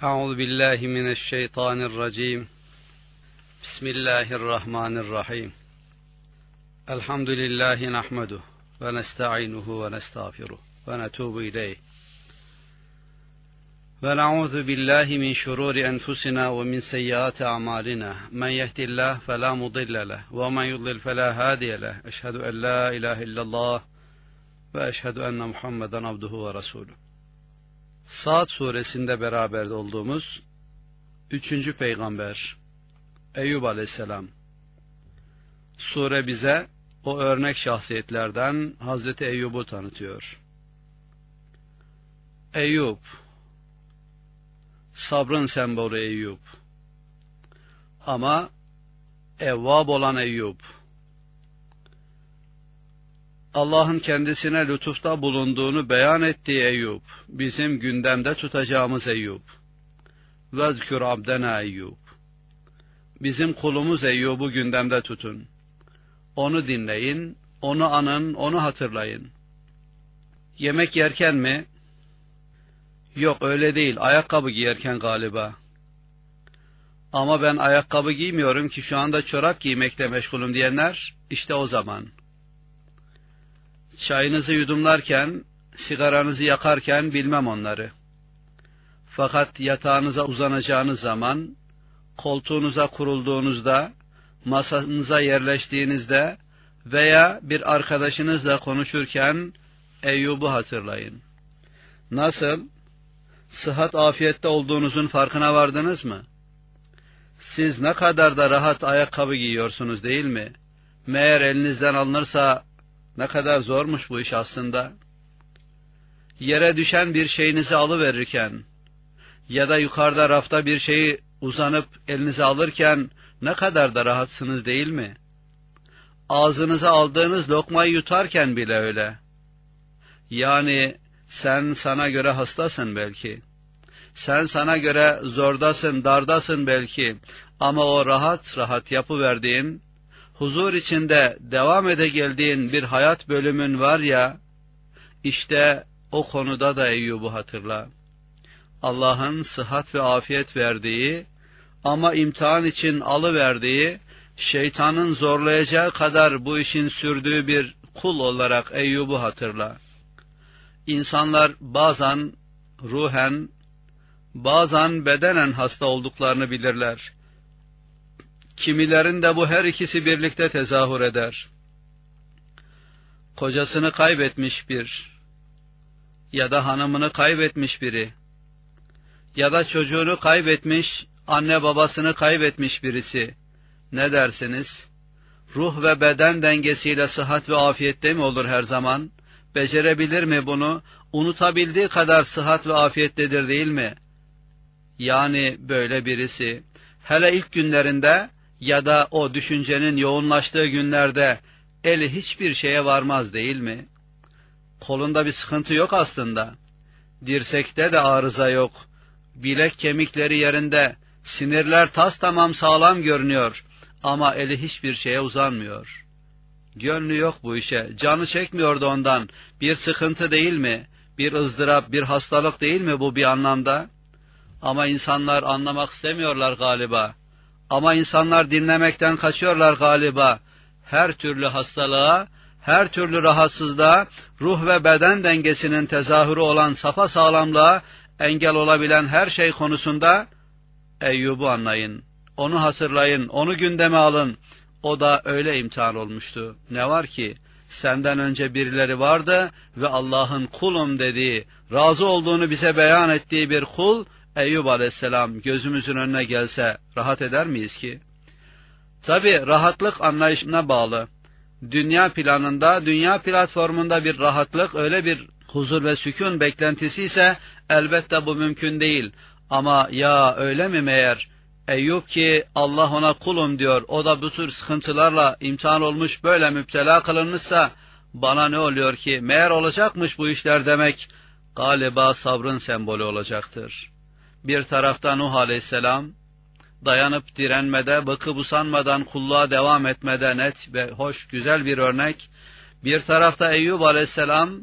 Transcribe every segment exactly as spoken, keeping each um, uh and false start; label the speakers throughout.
Speaker 1: Euzu billahi mineşşeytanirracim. Bismillahirrahmanirrahim. Elhamdülillahi nahmeduhu ve nestainuhu ve nestağfiruh ve netubu ileyh. Ve na'udzu billahi min şururi enfusina ve min seyyiati a'malina. Men yehdihillahu fela mudille lehu ve men yudlil fela hadiye lehu. Eşhedü en la ilahe illallah ve eşhedü enne Muhammeden abduhu ve resuluh. Saat suresinde beraber olduğumuz üçüncü peygamber Eyyub aleyhisselam. Sure bize o örnek şahsiyetlerden Hazreti Eyyub'u tanıtıyor. Eyyub, sabrın sembolü Eyyub. Ama evvab olan Eyyub, Allah'ın kendisine lütufta bulunduğunu beyan ettiği Eyyub, bizim gündemde tutacağımız Eyyub. Vezkür abdena Eyyub. Bizim kulumuz Eyyub'u gündemde tutun. Onu dinleyin, onu anın, onu hatırlayın. Yemek yerken mi? Yok öyle değil, ayakkabı giyerken galiba. Ama ben ayakkabı giymiyorum ki şu anda çorap giymekle meşgulüm diyenler, işte o zaman. Çayınızı yudumlarken, sigaranızı yakarken bilmem onları. Fakat yatağınıza uzanacağınız zaman, koltuğunuza kurulduğunuzda, masanıza yerleştiğinizde veya bir arkadaşınızla konuşurken Eyyub'u hatırlayın. Nasıl? Sıhhat afiyette olduğunuzun farkına vardınız mı? Siz ne kadar da rahat ayakkabı giyiyorsunuz değil mi? Meğer elinizden alınırsa ne kadar zormuş bu iş aslında. Yere düşen bir şeyinizi alıverirken ya da yukarıda rafta bir şeyi uzanıp elinize alırken ne kadar da rahatsınız değil mi? Ağzınıza aldığınız lokmayı yutarken bile öyle. Yani sen sana göre hastasın belki. Sen sana göre zordasın, dardasın belki. Ama o rahat rahat yapıverdiğin, huzur içinde devam ede geldiğin bir hayat bölümün var ya, işte o konuda da Eyyub'u hatırla. Allah'ın sıhhat ve afiyet verdiği ama imtihan için alıverdiği, şeytanın zorlayacağı kadar bu işin sürdüğü bir kul olarak Eyyub'u hatırla. İnsanlar bazen ruhen, bazen bedenen hasta olduklarını bilirler. Kimilerinde bu her ikisi birlikte tezahür eder. Kocasını kaybetmiş bir ya da hanımını kaybetmiş biri ya da çocuğunu kaybetmiş, anne babasını kaybetmiş birisi. Ne dersiniz? Ruh ve beden dengesiyle sıhhat ve afiyette mi olur her zaman? Becerebilir mi bunu? Unutabildiği kadar sıhhat ve afiyettedir değil mi? Yani böyle birisi, hele ilk günlerinde ya da o düşüncenin yoğunlaştığı günlerde eli hiçbir şeye varmaz değil mi? Kolunda bir sıkıntı yok aslında. Dirsekte de arıza yok. Bilek kemikleri yerinde, sinirler tastamam sağlam görünüyor. Ama eli hiçbir şeye uzanmıyor. Gönlü yok bu işe, canı çekmiyordu ondan. Bir sıkıntı değil mi? Bir ızdırap, bir hastalık değil mi bu bir anlamda? Ama insanlar anlamak istemiyorlar galiba. Ama insanlar dinlemekten kaçıyorlar galiba. Her türlü hastalığa, her türlü rahatsızlığa, ruh ve beden dengesinin tezahürü olan sapasağlamlığa engel olabilen her şey konusunda Eyyub'u anlayın. Onu hatırlayın, onu gündeme alın. O da öyle imtihan olmuştu. Ne var ki senden önce birileri vardı ve Allah'ın kulum dediği, razı olduğunu bize beyan ettiği bir kul, Eyyub aleyhisselam gözümüzün önüne gelse rahat eder miyiz ki? Tabi rahatlık anlayışına bağlı. Dünya planında, dünya platformunda bir rahatlık, öyle bir huzur ve sükun beklentisi ise elbette bu mümkün değil. Ama ya öyle mi meğer? Eyyub ki Allah ona kulum diyor, o da bu tür sıkıntılarla imtihan olmuş, böyle müptela kılınmışsa bana ne oluyor ki? Meğer olacakmış bu işler demek, galiba sabrın sembolü olacaktır. Bir tarafta Nuh aleyhisselam, dayanıp direnmede, bıkıp usanmadan kulluğa devam etmede net ve hoş, güzel bir örnek. Bir tarafta Eyyub aleyhisselam,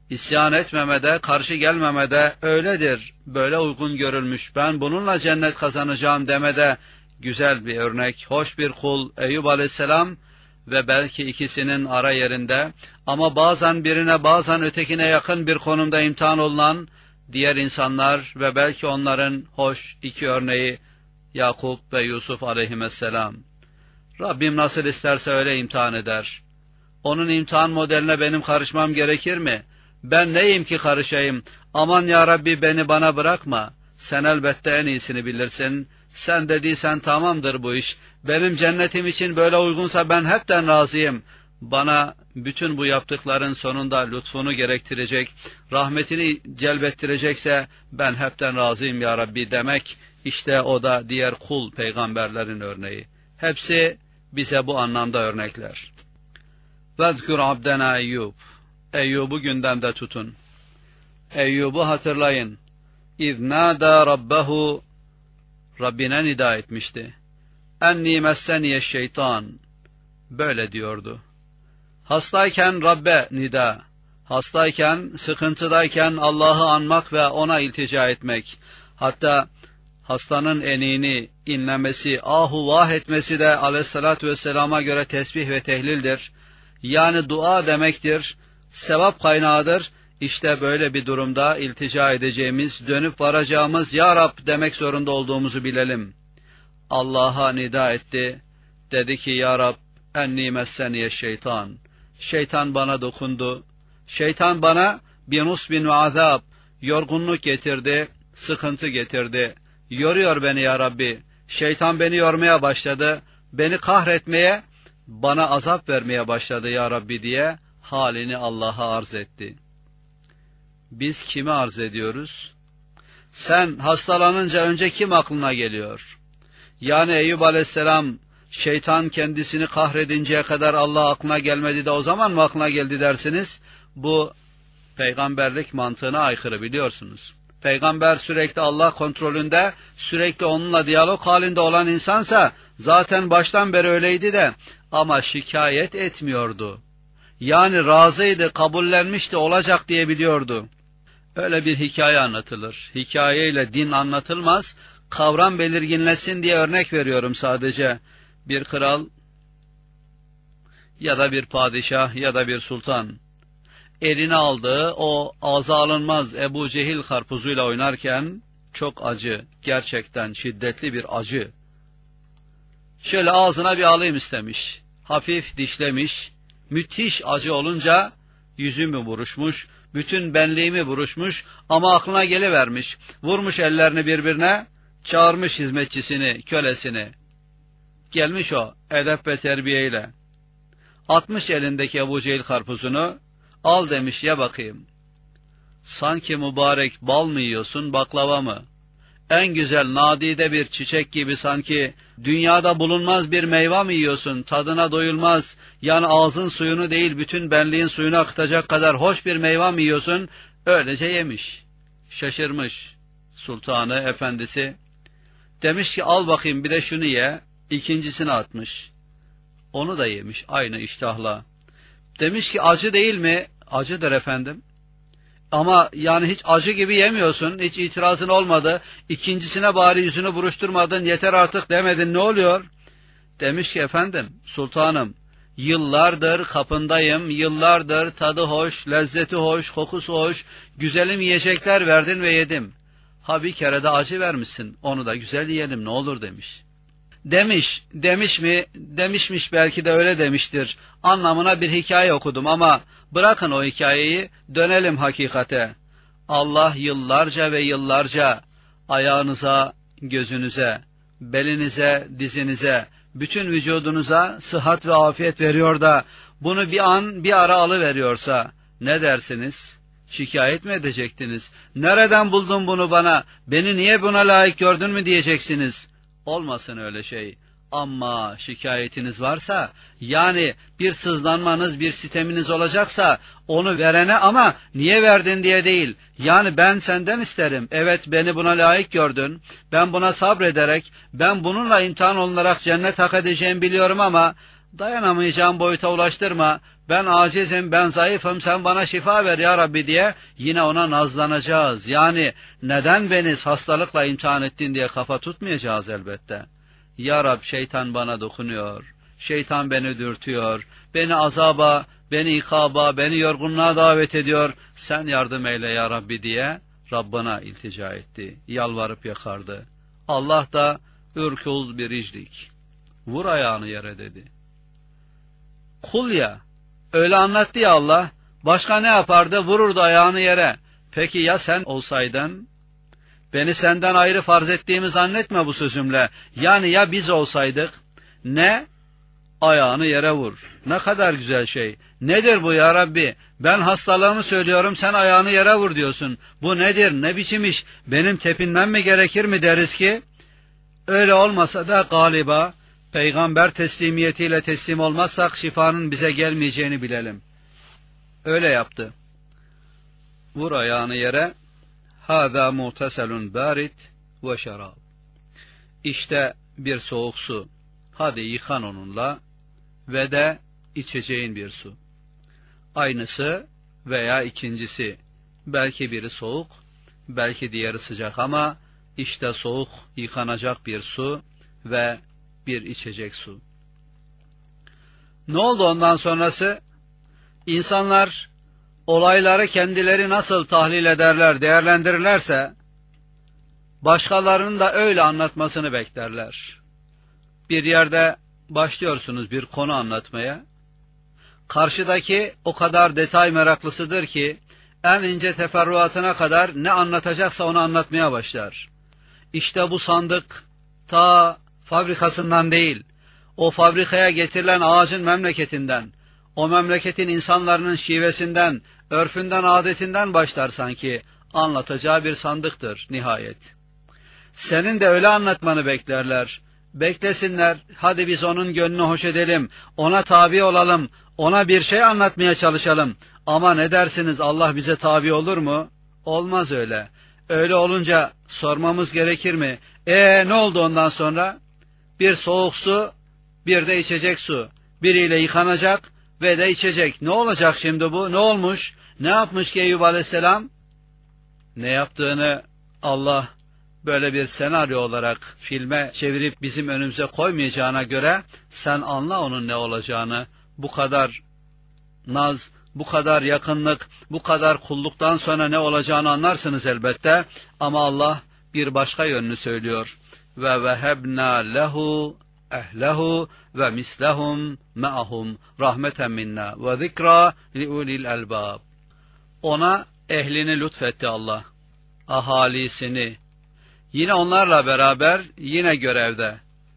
Speaker 1: İsyan etmemede, karşı gelmemede öyledir, böyle uygun görülmüş, ben bununla cennet kazanacağım demede güzel bir örnek, hoş bir kul Eyüp Aleyhisselam ve belki ikisinin ara yerinde ama bazen birine bazen ötekine yakın bir konumda imtihan olunan diğer insanlar ve belki onların hoş iki örneği Yakup ve Yusuf aleyhisselam. Rabbim nasıl isterse öyle imtihan eder. Onun imtihan modeline benim karışmam gerekir mi? Ben neyim ki karışayım? Aman ya Rabbi beni bana bırakma. Sen elbette en iyisini bilirsin. Sen dediysen tamamdır bu iş. Benim cennetim için böyle uygunsa ben hepten razıyım. Bana bütün bu yaptıkların sonunda lütfunu gerektirecek, rahmetini celbettirecekse ben hepten razıyım ya Rabbi demek, işte o da diğer kul peygamberlerin örneği. Hepsi bize bu anlamda örnekler. وَذْكُرْ عَبْدَنَا Eyyub. Eyyub'u gündemde tutun. Eyyub'u hatırlayın. اِذْ نَادَى رَبَّهُ Rabbine nida etmişti. اَنِّي مَسَّنِيَ şeytan. Böyle diyordu. Hastayken Rabbe nida, hastayken, sıkıntıdayken Allah'ı anmak ve ona iltica etmek, hatta hastanın eniğini inlemesi, ahu vah etmesi de aleyhissalatü vesselama göre tesbih ve tehlildir. Yani dua demektir, sevap kaynağıdır. İşte böyle bir durumda iltica edeceğimiz, dönüp varacağımız Ya Rab demek zorunda olduğumuzu bilelim. Allah'a nida etti, dedi ki Ya Rab, enni messeniye şeytan. Şeytan bana dokundu. Şeytan bana binus bin ve azab, yorgunluk getirdi, sıkıntı getirdi. Yoruyor beni ya Rabbi. Şeytan beni yormaya başladı. Beni kahretmeye, bana azap vermeye başladı ya Rabbi diye halini Allah'a arz etti. Biz kimi arz ediyoruz? Sen hastalanınca önce kim aklına geliyor? Yani Eyüp Aleyhisselam şeytan kendisini kahredinceye kadar Allah aklına gelmedi de o zaman mı aklına geldi dersiniz? Bu peygamberlik mantığına aykırı, biliyorsunuz. Peygamber sürekli Allah kontrolünde, sürekli onunla diyalog halinde olan insansa zaten baştan beri öyleydi de ama şikayet etmiyordu. Yani razıydı, kabullenmişti, olacak diye biliyordu. Öyle bir hikaye anlatılır. Hikayeyle din anlatılmaz. Kavram belirginleşsin diye örnek veriyorum sadece. Bir kral ya da bir padişah ya da bir sultan eline aldığı o ağza alınmaz Ebu Cehil karpuzuyla oynarken çok acı, gerçekten şiddetli bir acı. Şöyle ağzına bir alayım istemiş. Hafif dişlemiş. Müthiş acı olunca yüzümü buruşmuş, bütün benliğimi buruşmuş ama aklına gelivermiş. Vurmuş ellerini birbirine, çağırmış hizmetçisini, kölesini. Gelmiş o edep ve terbiyeyle. Atmış elindeki Ebu Cehil karpuzunu, al demiş, ye bakayım. Sanki mübarek bal mı yiyorsun, baklava mı? En güzel nadide bir çiçek gibi sanki dünyada bulunmaz bir meyve mi yiyorsun, tadına doyulmaz, yani ağzın suyunu değil bütün benliğin suyunu akıtacak kadar hoş bir meyve mi yiyorsun? Öylece yemiş. Şaşırmış sultanı, efendisi. Demiş ki al bakayım bir de şunu ye. İkincisini atmış. Onu da yemiş aynı iştahla. Demiş ki acı değil mi? Acıdır efendim. Ama yani hiç acı gibi yemiyorsun, hiç itirazın olmadı. İkincisine bari yüzünü buruşturmadın, yeter artık demedin, ne oluyor? Demiş ki efendim, sultanım, yıllardır kapındayım, yıllardır tadı hoş, lezzeti hoş, kokusu hoş, güzelim yiyecekler verdin ve yedim. Ha bir kere de acı vermişsin, onu da güzel yiyelim ne olur demiş. Demiş, demiş mi? Demişmiş, belki de öyle demiştir. Anlamına bir hikaye okudum ama bırakın o hikayeyi, dönelim hakikate. Allah yıllarca ve yıllarca ayağınıza, gözünüze, belinize, dizinize, bütün vücudunuza sıhhat ve afiyet veriyor da bunu bir an bir ara alıveriyorsa ne dersiniz? Şikayet mi edecektiniz? Nereden buldun bunu bana? Beni niye buna layık gördün mü diyeceksiniz? Olmasın öyle şey. Ama şikayetiniz varsa, yani bir sızlanmanız, bir siteminiz olacaksa onu verene ama niye verdin diye değil. Yani ben senden isterim. Evet, beni buna layık gördün. Ben buna sabrederek, ben bununla imtihan olunarak cennet hak edeceğimi biliyorum ama dayanamayacağım boyuta ulaştırma. ben acizim, ben zayıfım, sen bana şifa ver ya Rabbi diye yine ona nazlanacağız. Yani neden beni hastalıkla imtihan ettin diye kafa tutmayacağız elbette. Ya Rab, şeytan bana dokunuyor, şeytan beni dürtüyor, beni azaba, beni ikaba, beni yorgunluğa davet ediyor, sen yardım eyle ya Rabbi diye Rabbına iltica etti, yalvarıp yakardı. Allah da ürkûz bir riclik, vur ayağını yere dedi. Kul ya, öyle anlattı ya Allah, başka ne yapardı? Vururdu ayağını yere. Peki ya sen olsaydın? Beni senden ayrı farz ettiğimi zannetme bu sözümle. Yani ya biz olsaydık? Ne? Ayağını yere vur. Ne kadar güzel şey. Nedir bu ya Rabbi? Ben hastalığımı söylüyorum, sen ayağını yere vur diyorsun. Bu nedir? Ne biçim iş? Benim tepinmem mi gerekir mi deriz ki? Öyle olmasa da galiba peygamber teslimiyetiyle teslim olmazsak şifanın bize gelmeyeceğini bilelim. Öyle yaptı. Vur ayağını yere. Hâzâ muhteselun bârit ve şarab. İşte bir soğuk su. Hadi yıkan onunla ve de içeceğin bir su. Aynısı veya ikincisi. Belki biri soğuk, belki diğeri sıcak ama işte soğuk yıkanacak bir su ve bir içecek su. Ne oldu ondan sonrası? İnsanlar olayları kendileri nasıl tahlil ederler, değerlendirirlerse başkalarının da öyle anlatmasını beklerler. Bir yerde başlıyorsunuz bir konu anlatmaya. Karşıdaki o kadar detay meraklısıdır ki en ince teferruatına kadar ne anlatacaksa onu anlatmaya başlar. İşte bu sandık ta fabrikasından değil, o fabrikaya getirilen ağacın memleketinden, o memleketin insanların şivesinden, örfünden, adetinden başlar sanki. Anlatacağı bir sandıktır nihayet. Senin de öyle anlatmanı beklerler. Beklesinler, hadi biz onun gönlünü hoş edelim, ona tabi olalım, ona bir şey anlatmaya çalışalım. Ama ne dersiniz, Allah bize tabi olur mu? Olmaz öyle. Öyle olunca sormamız gerekir mi? Ee ne oldu ondan sonra? Bir soğuk su, bir de içecek su. Biriyle yıkanacak ve de içecek. Ne olacak şimdi bu? Ne olmuş? Ne yapmış ki Eyyub Aleyhisselam? Ne yaptığını Allah böyle bir senaryo olarak filme çevirip bizim önümüze koymayacağına göre sen anla onun ne olacağını. Bu kadar naz, bu kadar yakınlık, bu kadar kulluktan sonra ne olacağını anlarsınız elbette. Ama Allah bir başka yönünü söylüyor. Ve vehebna lehu ehlehu ve mislehum ma'hum rahmeten minna ve zikra liulil elbab. Ona ehlini lütfetti Allah, ahalisini. Yine onlarla beraber, yine görevde.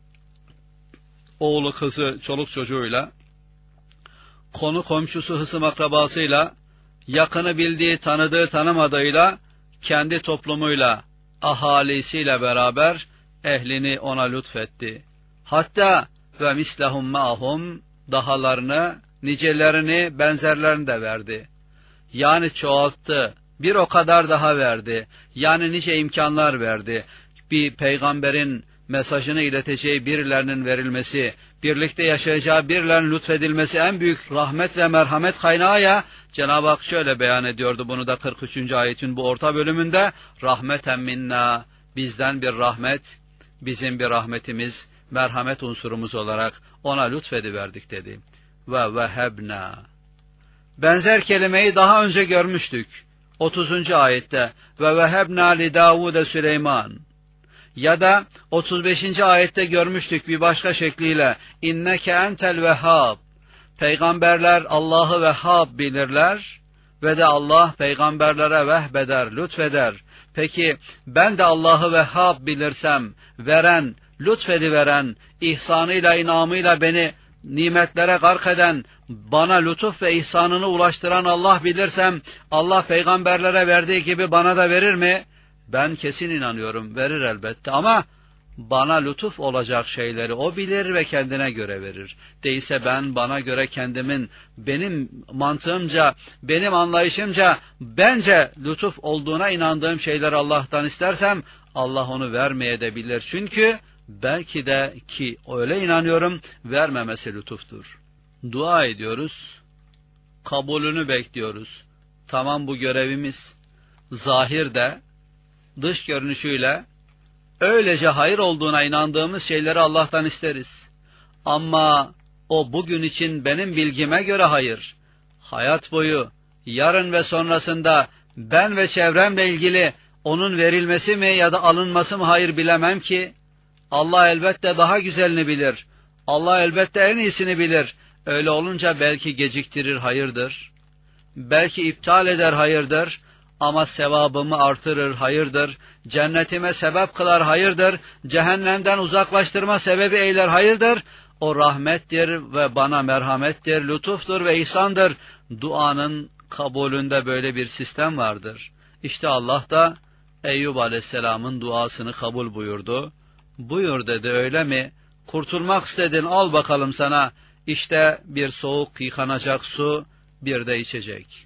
Speaker 1: Oğlu, kızı, çoluk çocuğuyla, konu komşusu, hısım akrabasıyla, yakını bildiği, tanıdığı, tanımadığıyla, kendi toplumuyla, ahalisiyle beraber ehlini ona lütfetti. Hatta ve mislehum ma'hum, dahalarını, nicelerini, benzerlerini de verdi. Yani çoğalttı, bir o kadar daha verdi. Yani nice imkanlar verdi. Bir peygamberin mesajını ileteceği birilerinin verilmesi, birlikte yaşayacağı birilerinin lütfedilmesi en büyük rahmet ve merhamet kaynağı ya. Cenab-ı Hak şöyle beyan ediyordu bunu da kırk üçüncü ayetin bu orta bölümünde. Rahmeten minna, bizden bir rahmet, bizim bir rahmetimiz, merhamet unsurumuz olarak ona lütfediverdik dedi. Ve vehebna. Benzer kelimeyi daha önce görmüştük. otuzuncu ayette ve vehebna li Davud Süleyman. Ya da otuz beşinci ayette görmüştük bir başka şekliyle. İnneke entel vehhab. Peygamberler Allah'ı Vehhab bilirler ve de Allah peygamberlere vehbeder, lütfeder. Peki ben de Allah'ı Vehhab bilirsem, veren, lütfediveren, ihsanıyla, inamıyla beni nimetlere gark eden, bana lütuf ve ihsanını ulaştıran Allah bilirsem, Allah peygamberlere verdiği gibi bana da verir mi? Ben kesin inanıyorum, verir elbette ama bana lütuf olacak şeyleri o bilir ve kendine göre verir. Değilse ben bana göre kendimin, benim mantığımca, benim anlayışımca, bence lütuf olduğuna inandığım şeyleri Allah'tan istersem, Allah onu vermeye de bilir. Çünkü belki de ki öyle inanıyorum, vermemesi lütuftur. Dua ediyoruz. kabulünü bekliyoruz. Tamam, bu görevimiz. Zahirde, dış görünüşüyle öylece hayır olduğuna inandığımız şeyleri Allah'tan isteriz. Ama o bugün için benim bilgime göre hayır. Hayat boyu, yarın ve sonrasında ben ve çevremle ilgili onun verilmesi mi ya da alınması mı hayır bilemem ki. Allah elbette daha güzelini bilir. Allah elbette en iyisini bilir. Öyle olunca belki geciktirir, hayırdır. Belki iptal eder, hayırdır. Ama sevabımı artırır, hayırdır. Cennetime sebep kılar, hayırdır. Cehennemden uzaklaştırma sebebi eyler, hayırdır. O rahmettir ve bana merhamettir, lütuftur ve ihsandır. Duanın kabulünde böyle bir sistem vardır. İşte Allah da Eyyub Aleyhisselam'ın duasını kabul buyurdu. Buyur dedi, öyle mi? Kurtulmak istedin, al bakalım sana. İşte bir soğuk yıkanacak su, bir de içecek.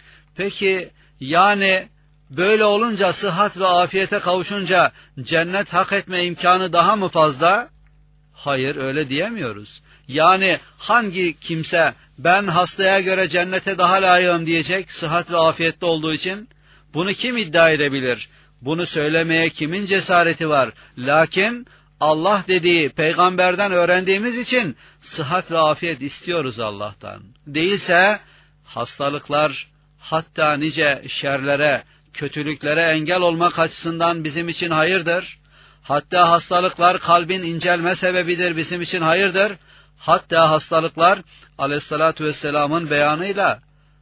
Speaker 1: Peki yani böyle olunca, sıhhat ve afiyete kavuşunca cennet hak etme imkanı daha mı fazla? Hayır, öyle diyemiyoruz. Yani hangi kimse ben hastaya göre cennete daha layığım diyecek, sıhhat ve afiyette olduğu için? Bunu kim iddia edebilir? Bunu söylemeye kimin cesareti var? Lakin Allah dediği, peygamberden öğrendiğimiz için sıhhat ve afiyet istiyoruz Allah'tan. Değilse hastalıklar, hatta nice şerlere, kötülüklere engel olmak açısından bizim için hayırdır. Hatta hastalıklar kalbin incelme sebebidir, bizim için hayırdır. Hatta hastalıklar Aleyhisselatü Vesselam'ın beyanıyla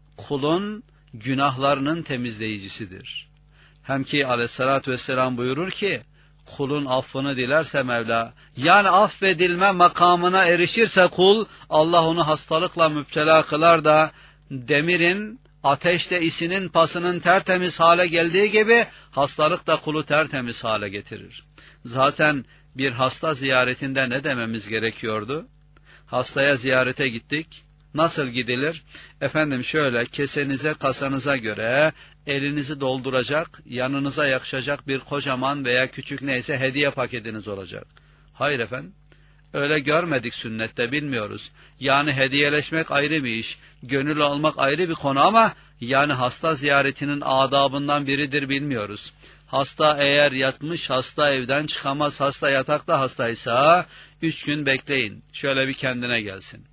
Speaker 1: kulun günahlarının temizleyicisidir. Hem ki Aleyhisselatü Vesselam buyurur ki, kulun affını dilerse Mevla, yani affedilme makamına erişirse kul, Allah onu hastalıkla müptela kılar da demirin ateşte isinin pasının tertemiz hale geldiği gibi hastalık da kulu tertemiz hale getirir. Zaten bir hasta ziyaretinde ne dememiz gerekiyordu? Hastaya ziyarete gittik. Nasıl gidilir? Efendim şöyle, kesenize kasanıza göre elinizi dolduracak, yanınıza yakışacak bir kocaman veya küçük neyse hediye paketiniz olacak. Hayır efendim, öyle görmedik sünnette, bilmiyoruz. Yani hediyeleşmek ayrı bir iş, gönül almak ayrı bir konu ama yani hasta ziyaretinin adabından biridir, bilmiyoruz. Hasta eğer yatmış, hasta evden çıkamaz, hasta yatakta hastaysa üç gün bekleyin, şöyle bir kendine gelsin.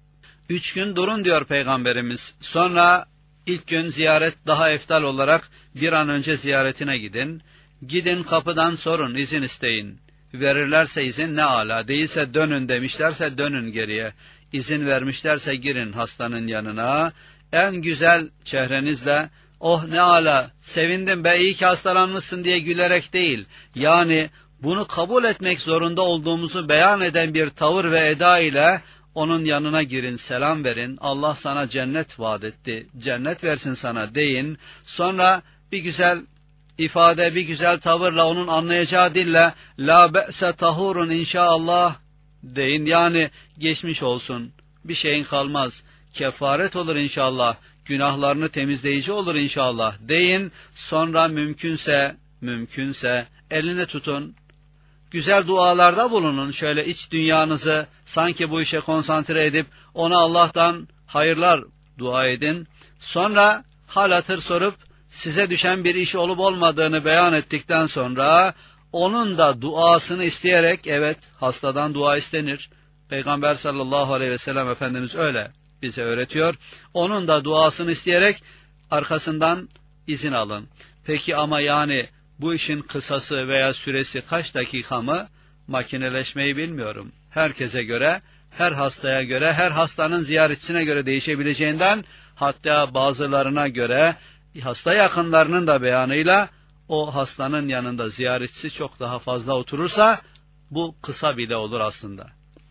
Speaker 1: Üç gün durun diyor Peygamberimiz. Sonra ilk gün ziyaret daha eftal olarak bir an önce ziyaretine gidin. Gidin kapıdan sorun, izin isteyin. Verirlerse izin ne âlâ, değilse dönün demişlerse dönün geriye. İzin vermişlerse girin hastanın yanına. En güzel çehrenizle, oh ne âlâ, sevindim be, iyi ki hastalanmışsın diye gülerek değil. Yani bunu kabul etmek zorunda olduğumuzu beyan eden bir tavır ve eda ile onun yanına girin, selam verin. Allah sana cennet vaat etti, cennet versin sana deyin. Sonra bir güzel ifade, bir güzel tavırla, onun anlayacağı dille la be'se tahurun inşallah deyin. Yani geçmiş olsun, bir şeyin kalmaz, kefaret olur inşallah, günahlarını temizleyici olur inşallah deyin. Sonra mümkünse, mümkünse elini tutun. Güzel dualarda bulunun, şöyle iç dünyanızı sanki bu işe konsantre edip ona Allah'tan hayırlar dua edin. Sonra hal hatır sorup size düşen bir iş olup olmadığını beyan ettikten sonra onun da duasını isteyerek, evet hastadan dua istenir. Peygamber sallallahu aleyhi ve sellem Efendimiz öyle bize öğretiyor. Onun da duasını isteyerek arkasından izin alın. Peki ama yani bu işin kısası veya süresi kaç dakika mı? Makineleşmeyi bilmiyorum. Herkese göre, her hastaya göre, her hastanın ziyaretçisine göre değişebileceğinden, hatta bazılarına göre hasta yakınlarının da beyanıyla o hastanın yanında ziyaretçisi çok daha fazla oturursa bu kısa bile olur aslında.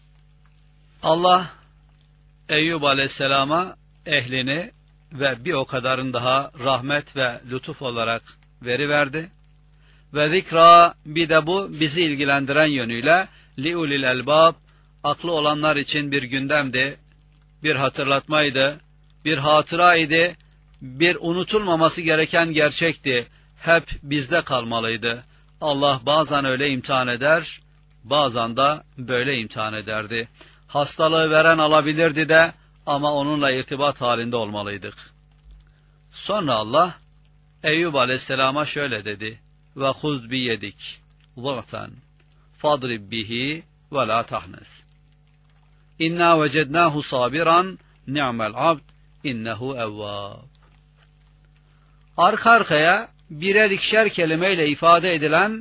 Speaker 1: Allah Eyyub Aleyhisselam'a ehlini ve bir o kadarın daha rahmet ve lütuf olarak veriverdi. Ve zikra, bir de bu bizi ilgilendiren yönüyle liulil elbab, aklı olanlar için bir gündemdi, bir hatırlatmaydı, bir hatıraydı, bir unutulmaması gereken gerçekti. Hep bizde kalmalıydı. Allah bazen öyle imtihan eder, bazen de böyle imtihan ederdi. Hastalığı veren alabilirdi de ama onunla irtibat halinde olmalıydık. Sonra Allah Eyyub aleyhisselama şöyle dedi: ve huz bi yedik zagtan fadrib bihi ve la tahnes inna vecednahu sabiran ni'mel abd innehu evvab. Arka arkaya birer ikişer kelimeyle ifade edilen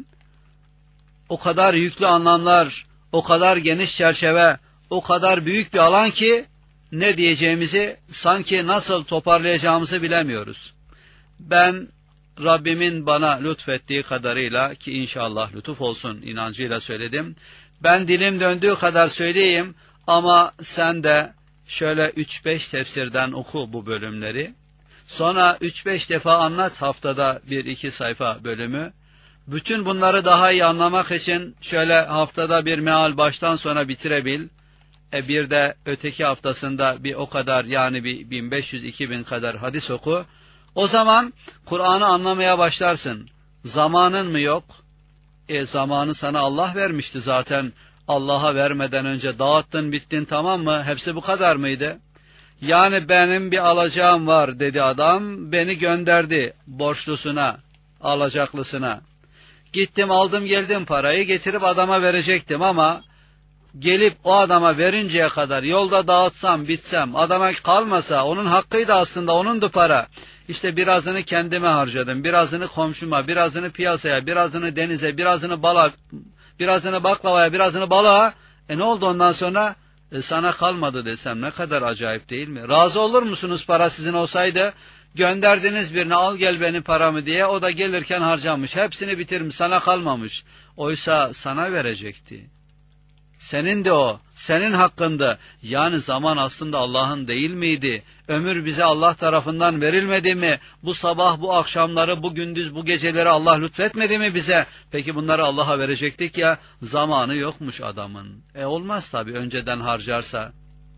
Speaker 1: o kadar yüklü anlamlar, o kadar geniş çerçeve, o kadar büyük bir alan ki ne diyeceğimizi, sanki nasıl toparlayacağımızı bilemiyoruz. Ben Rabbimin bana lütfettiği kadarıyla, ki inşallah lütuf olsun inancıyla söyledim. Ben dilim döndüğü kadar söyleyeyim ama sen de şöyle üç beş tefsirden oku bu bölümleri. Sonra üç beş defa anlat, haftada bir iki sayfa bölümü. Bütün bunları daha iyi anlamak için şöyle haftada bir meal baştan sona bitirebil. E bir de öteki haftasında bir o kadar, yani bir bin beş yüz iki bin kadar hadis oku. O zaman Kur'an'ı anlamaya başlarsın. Zamanın mı yok? E zamanı sana Allah vermişti zaten. Allah'a vermeden önce dağıttın bittin, tamam mı? Hepsi bu kadar mıydı? Yani benim bir alacağım var dedi adam. Beni gönderdi borçlusuna, alacaklısına. Gittim aldım geldim parayı, getirip adama verecektim ama gelip o adama verinceye kadar yolda dağıtsam bitsem, adama kalmasa, onun hakkıydı aslında, onundu para. İşte birazını kendime harcadım, birazını komşuma, birazını piyasaya, birazını denize, birazını bala, birazını baklavaya, birazını balığa. E ne oldu ondan sonra? E sana kalmadı desem ne kadar acayip değil mi? Razı olur musunuz para sizin olsaydı? Gönderdiniz birini, al gel benim paramı diye, o da gelirken harcamış, hepsini bitirmiş, sana kalmamış. Oysa sana verecekti. Senin de o, senin hakkında. Yani zaman aslında Allah'ın değil miydi? Ömür bize Allah tarafından verilmedi mi? Bu sabah, bu akşamları, bu gündüz, bu geceleri Allah lütfetmedi mi bize? Peki bunları Allah'a verecektik ya, zamanı yokmuş adamın. E olmaz tabii önceden harcarsa.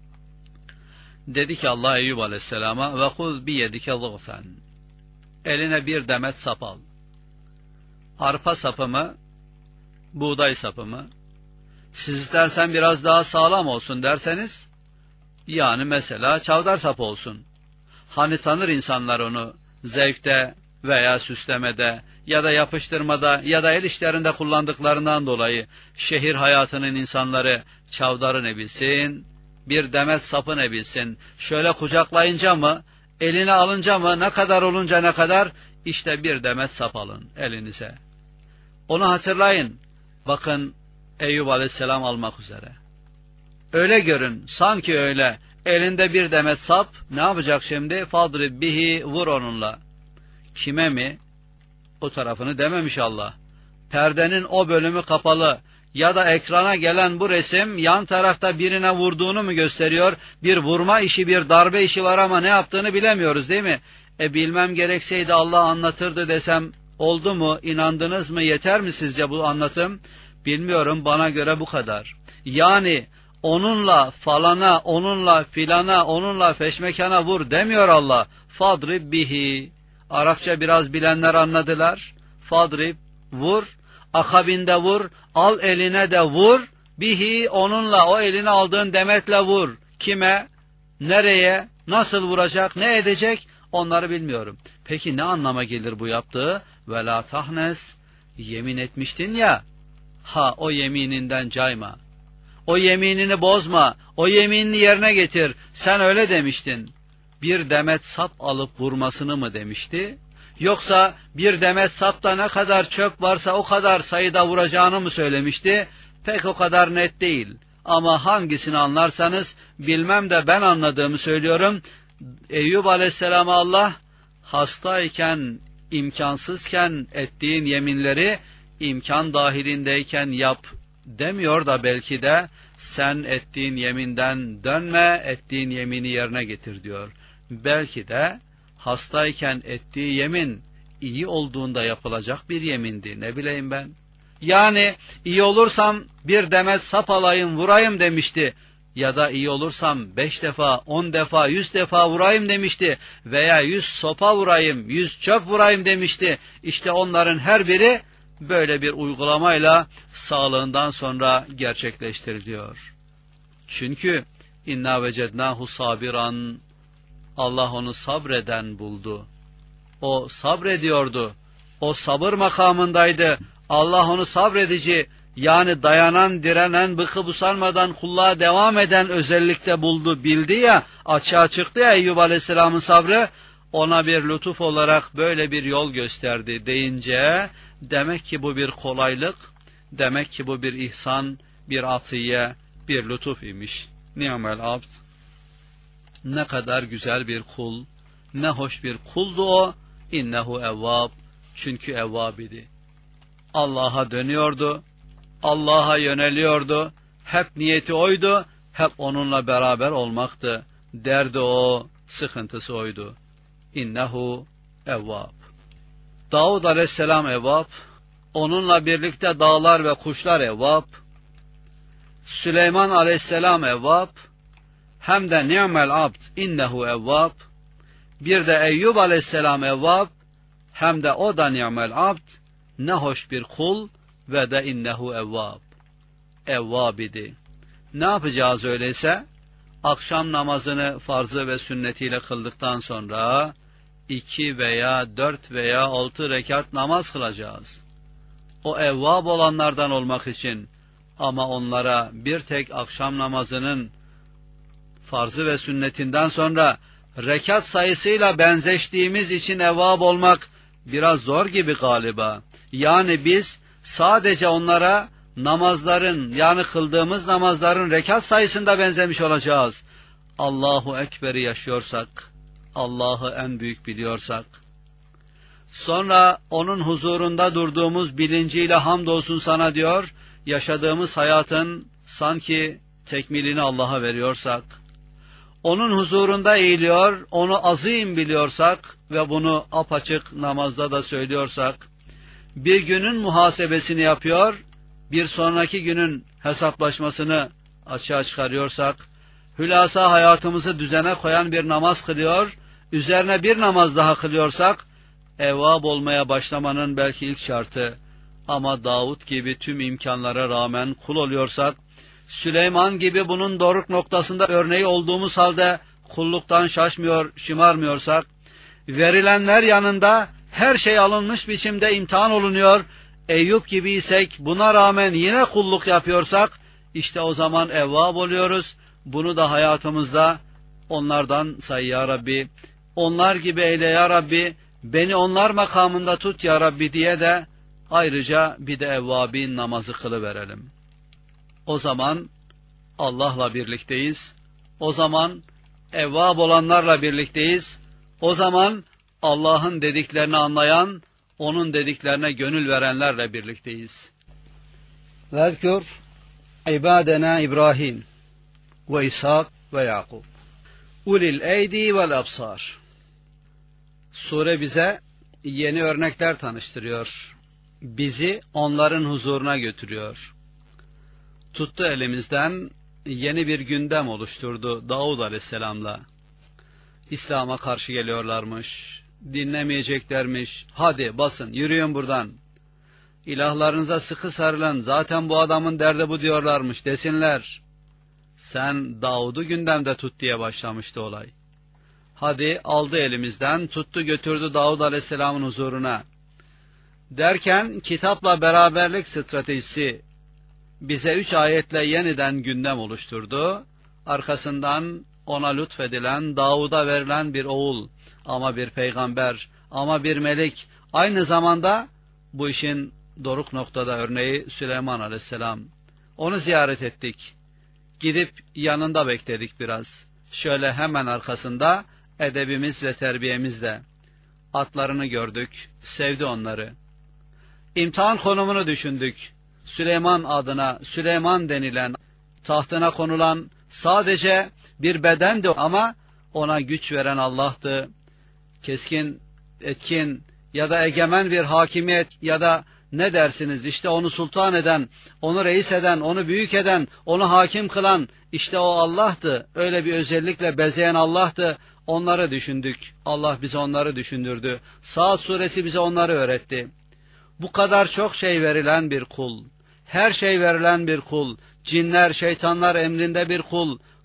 Speaker 1: Dedi ki Allah Eyyub aleyhisselama: ve kuz bi yedike zıgsen. Eline bir demet sap al. Arpa sapı mı? Buğday sapı mı? Siz istersen biraz daha sağlam olsun derseniz, yani mesela çavdar sapı olsun. Hani tanır insanlar onu zevkte veya süslemede ya da yapıştırmada ya da el işlerinde kullandıklarından dolayı şehir hayatının insanları çavdarı ne bilsin, bir demet sapı ne bilsin. Şöyle kucaklayınca mı, eline alınca mı, ne kadar olunca ne kadar, işte bir demet sap alın elinize. Onu hatırlayın. Bakın Eyyub aleyhisselam almak üzere. Öyle görün, sanki öyle. Elinde bir demet sap, ne yapacak şimdi? Fadrib bihi, vur onunla. Kime mi? O tarafını dememiş Allah. Perdenin o bölümü kapalı ya da ekrana gelen bu resim yan tarafta birine vurduğunu mu gösteriyor? Bir vurma işi, bir darbe işi var ama ne yaptığını bilemiyoruz değil mi? E bilmem gerekseydi Allah anlatırdı desem oldu mu? İnandınız mı? Yeter mi sizce bu anlatım? Bilmiyorum, bana göre bu kadar. Yani onunla falana, onunla filana, onunla feşmekana vur demiyor Allah. Fadrib bihi. Arapça biraz bilenler anladılar. Fadrib, vur. Akabinde vur. Al eline de vur. Bihi, onunla, o eline aldığın demetle vur. Kime? Nereye? Nasıl vuracak? Ne edecek? Onları bilmiyorum. Peki ne anlama gelir bu yaptığı? Ve la tahnes. Yemin etmiştin ya. Ha, o yemininden cayma. O yeminini bozma. O yeminini yerine getir. Sen öyle demiştin. Bir demet sap alıp vurmasını mı demişti? Yoksa bir demet sapta ne kadar çöp varsa o kadar sayıda vuracağını mı söylemişti? Pek o kadar net değil. Ama hangisini anlarsanız, bilmem de ben anladığımı söylüyorum. Eyyub aleyhisselama Allah hastayken, imkansızken ettiğin yeminleri imkan dahilindeyken yap demiyor da belki de sen ettiğin yeminden dönme, ettiğin yemini yerine getir diyor. Belki de hastayken ettiği yemin iyi olduğunda yapılacak bir yemindi, ne bileyim ben. Yani iyi olursam bir demet sap alayım vurayım demişti. Ya da iyi olursam beş defa, on defa, yüz defa vurayım demişti. Veya yüz sopa vurayım, yüz çöp vurayım demişti. İşte onların her biri böyle bir uygulamayla sağlığından sonra gerçekleştiriliyor. Çünkü İnna vecednahu sabiran. Allah onu sabreden buldu. O sabrediyordu. O sabır makamındaydı. Allah onu sabredici, yani dayanan, direnen, bıkıp usanmadan kulluğa devam eden özellikle buldu, bildi ya, açığa çıktı ya Eyyub Aleyhisselam'ın sabrı, ona bir lütuf olarak böyle bir yol gösterdi deyince, demek ki bu bir kolaylık, demek ki bu bir ihsan, bir atiye, bir lütuf imiş. Ni'mel abd. Ne kadar güzel bir kul, ne hoş bir kuldu o. İnnehu evvab. Çünkü evvab idi. Allah'a dönüyordu, Allah'a yöneliyordu, hep niyeti oydu, hep onunla beraber olmaktı. Derdi o, sıkıntısı oydu. İnnehu evvab. Davud aleyhisselam evvab, onunla birlikte dağlar ve kuşlar evvab, Süleyman aleyhisselam evvab, hem de ni'mel abd innehu evvab, bir de Eyyub aleyhisselam evvab, hem de o da ni'mel abd, ne hoş bir kul ve de innehu evvab. Evvab idi. Ne yapacağız öyleyse? Akşam namazını farzı ve sünnetiyle kıldıktan sonra iki veya dört veya altı rekat namaz kılacağız. O evvab olanlardan olmak için, ama onlara bir tek akşam namazının farzı ve sünnetinden sonra rekat sayısıyla benzeştiğimiz için evvab olmak biraz zor gibi galiba. Yani biz sadece onlara namazların, yani kıldığımız namazların rekat sayısında benzemiş olacağız. Allahu Ekber'i yaşıyorsak, Allah'ı en büyük biliyorsak, sonra onun huzurunda durduğumuz bilinciyle hamdolsun sana diyor, yaşadığımız hayatın sanki tekmilini Allah'a veriyorsak, onun huzurunda eğiliyor, onu azim biliyorsak ve bunu apaçık namazda da söylüyorsak, bir günün muhasebesini yapıyor, bir sonraki günün hesaplaşmasını açığa çıkarıyorsak, hülasa hayatımızı düzene koyan bir namaz kılıyor, üzerine bir namaz daha kılıyorsak, evvab olmaya başlamanın belki ilk şartı, ama Davud gibi tüm imkanlara rağmen kul oluyorsak, Süleyman gibi bunun doruk noktasında örneği olduğumuz halde kulluktan şaşmıyor, şımarmıyorsak, verilenler yanında her şey alınmış biçimde imtihan olunuyor, Eyüp gibiysek buna rağmen yine kulluk yapıyorsak, işte o zaman evvab oluyoruz. Bunu da hayatımızda onlardan say ya Rabbi, onlar gibi eyle ya Rabbi, beni onlar makamında tut ya Rabbi diye de ayrıca bir de evvabin namazı kılıverelim. O zaman Allah'la birlikteyiz, o zaman evvab olanlarla birlikteyiz, o zaman Allah'ın dediklerini anlayan, onun dediklerine gönül verenlerle birlikteyiz. Vezkür ibadena İbrahim ve İshak ve Yakub ulil eydi vel absar. Sure bize yeni örnekler tanıştırıyor. Bizi onların huzuruna götürüyor. Tuttu elimizden, yeni bir gündem oluşturdu Davud Aleyhisselam'la. İslam'a karşı geliyorlarmış, dinlemeyeceklermiş, hadi basın, yürüyün buradan. İlahlarınıza sıkı sarılın, zaten bu adamın derdi bu diyorlarmış desinler. Sen Davud'u gündemde tut diye başlamıştı olay. Hadi aldı elimizden, tuttu götürdü Davud Aleyhisselam'ın huzuruna. Derken kitapla beraberlik stratejisi bize üç ayetle yeniden gündem oluşturdu. Arkasından ona lütfedilen, Davud'a verilen bir oğul, ama bir peygamber, ama bir melik, aynı zamanda bu işin doruk noktada örneği Süleyman Aleyhisselam. Onu ziyaret ettik. Gidip yanında bekledik biraz. Şöyle hemen arkasında edebimiz ve terbiyemizle. Atlarını gördük, sevdi onları. İmtihan konumunu düşündük. Süleyman adına, Süleyman denilen, tahtına konulan sadece bir bedendi ama ona güç veren Allah'tı. Keskin, etkin ya da egemen bir hakimiyet ya da ne dersiniz, işte onu sultan eden, onu reis eden, onu büyük eden, onu hakim kılan, işte o Allah'tı. Öyle bir özellikle bezeyen Allah'tı. Onları düşündük. Allah bize onları düşündürdü. Saat suresi bize onları öğretti. Bu kadar çok şey verilen bir kul, her şey verilen bir kul, cinler, şeytanlar emrinde bir kul,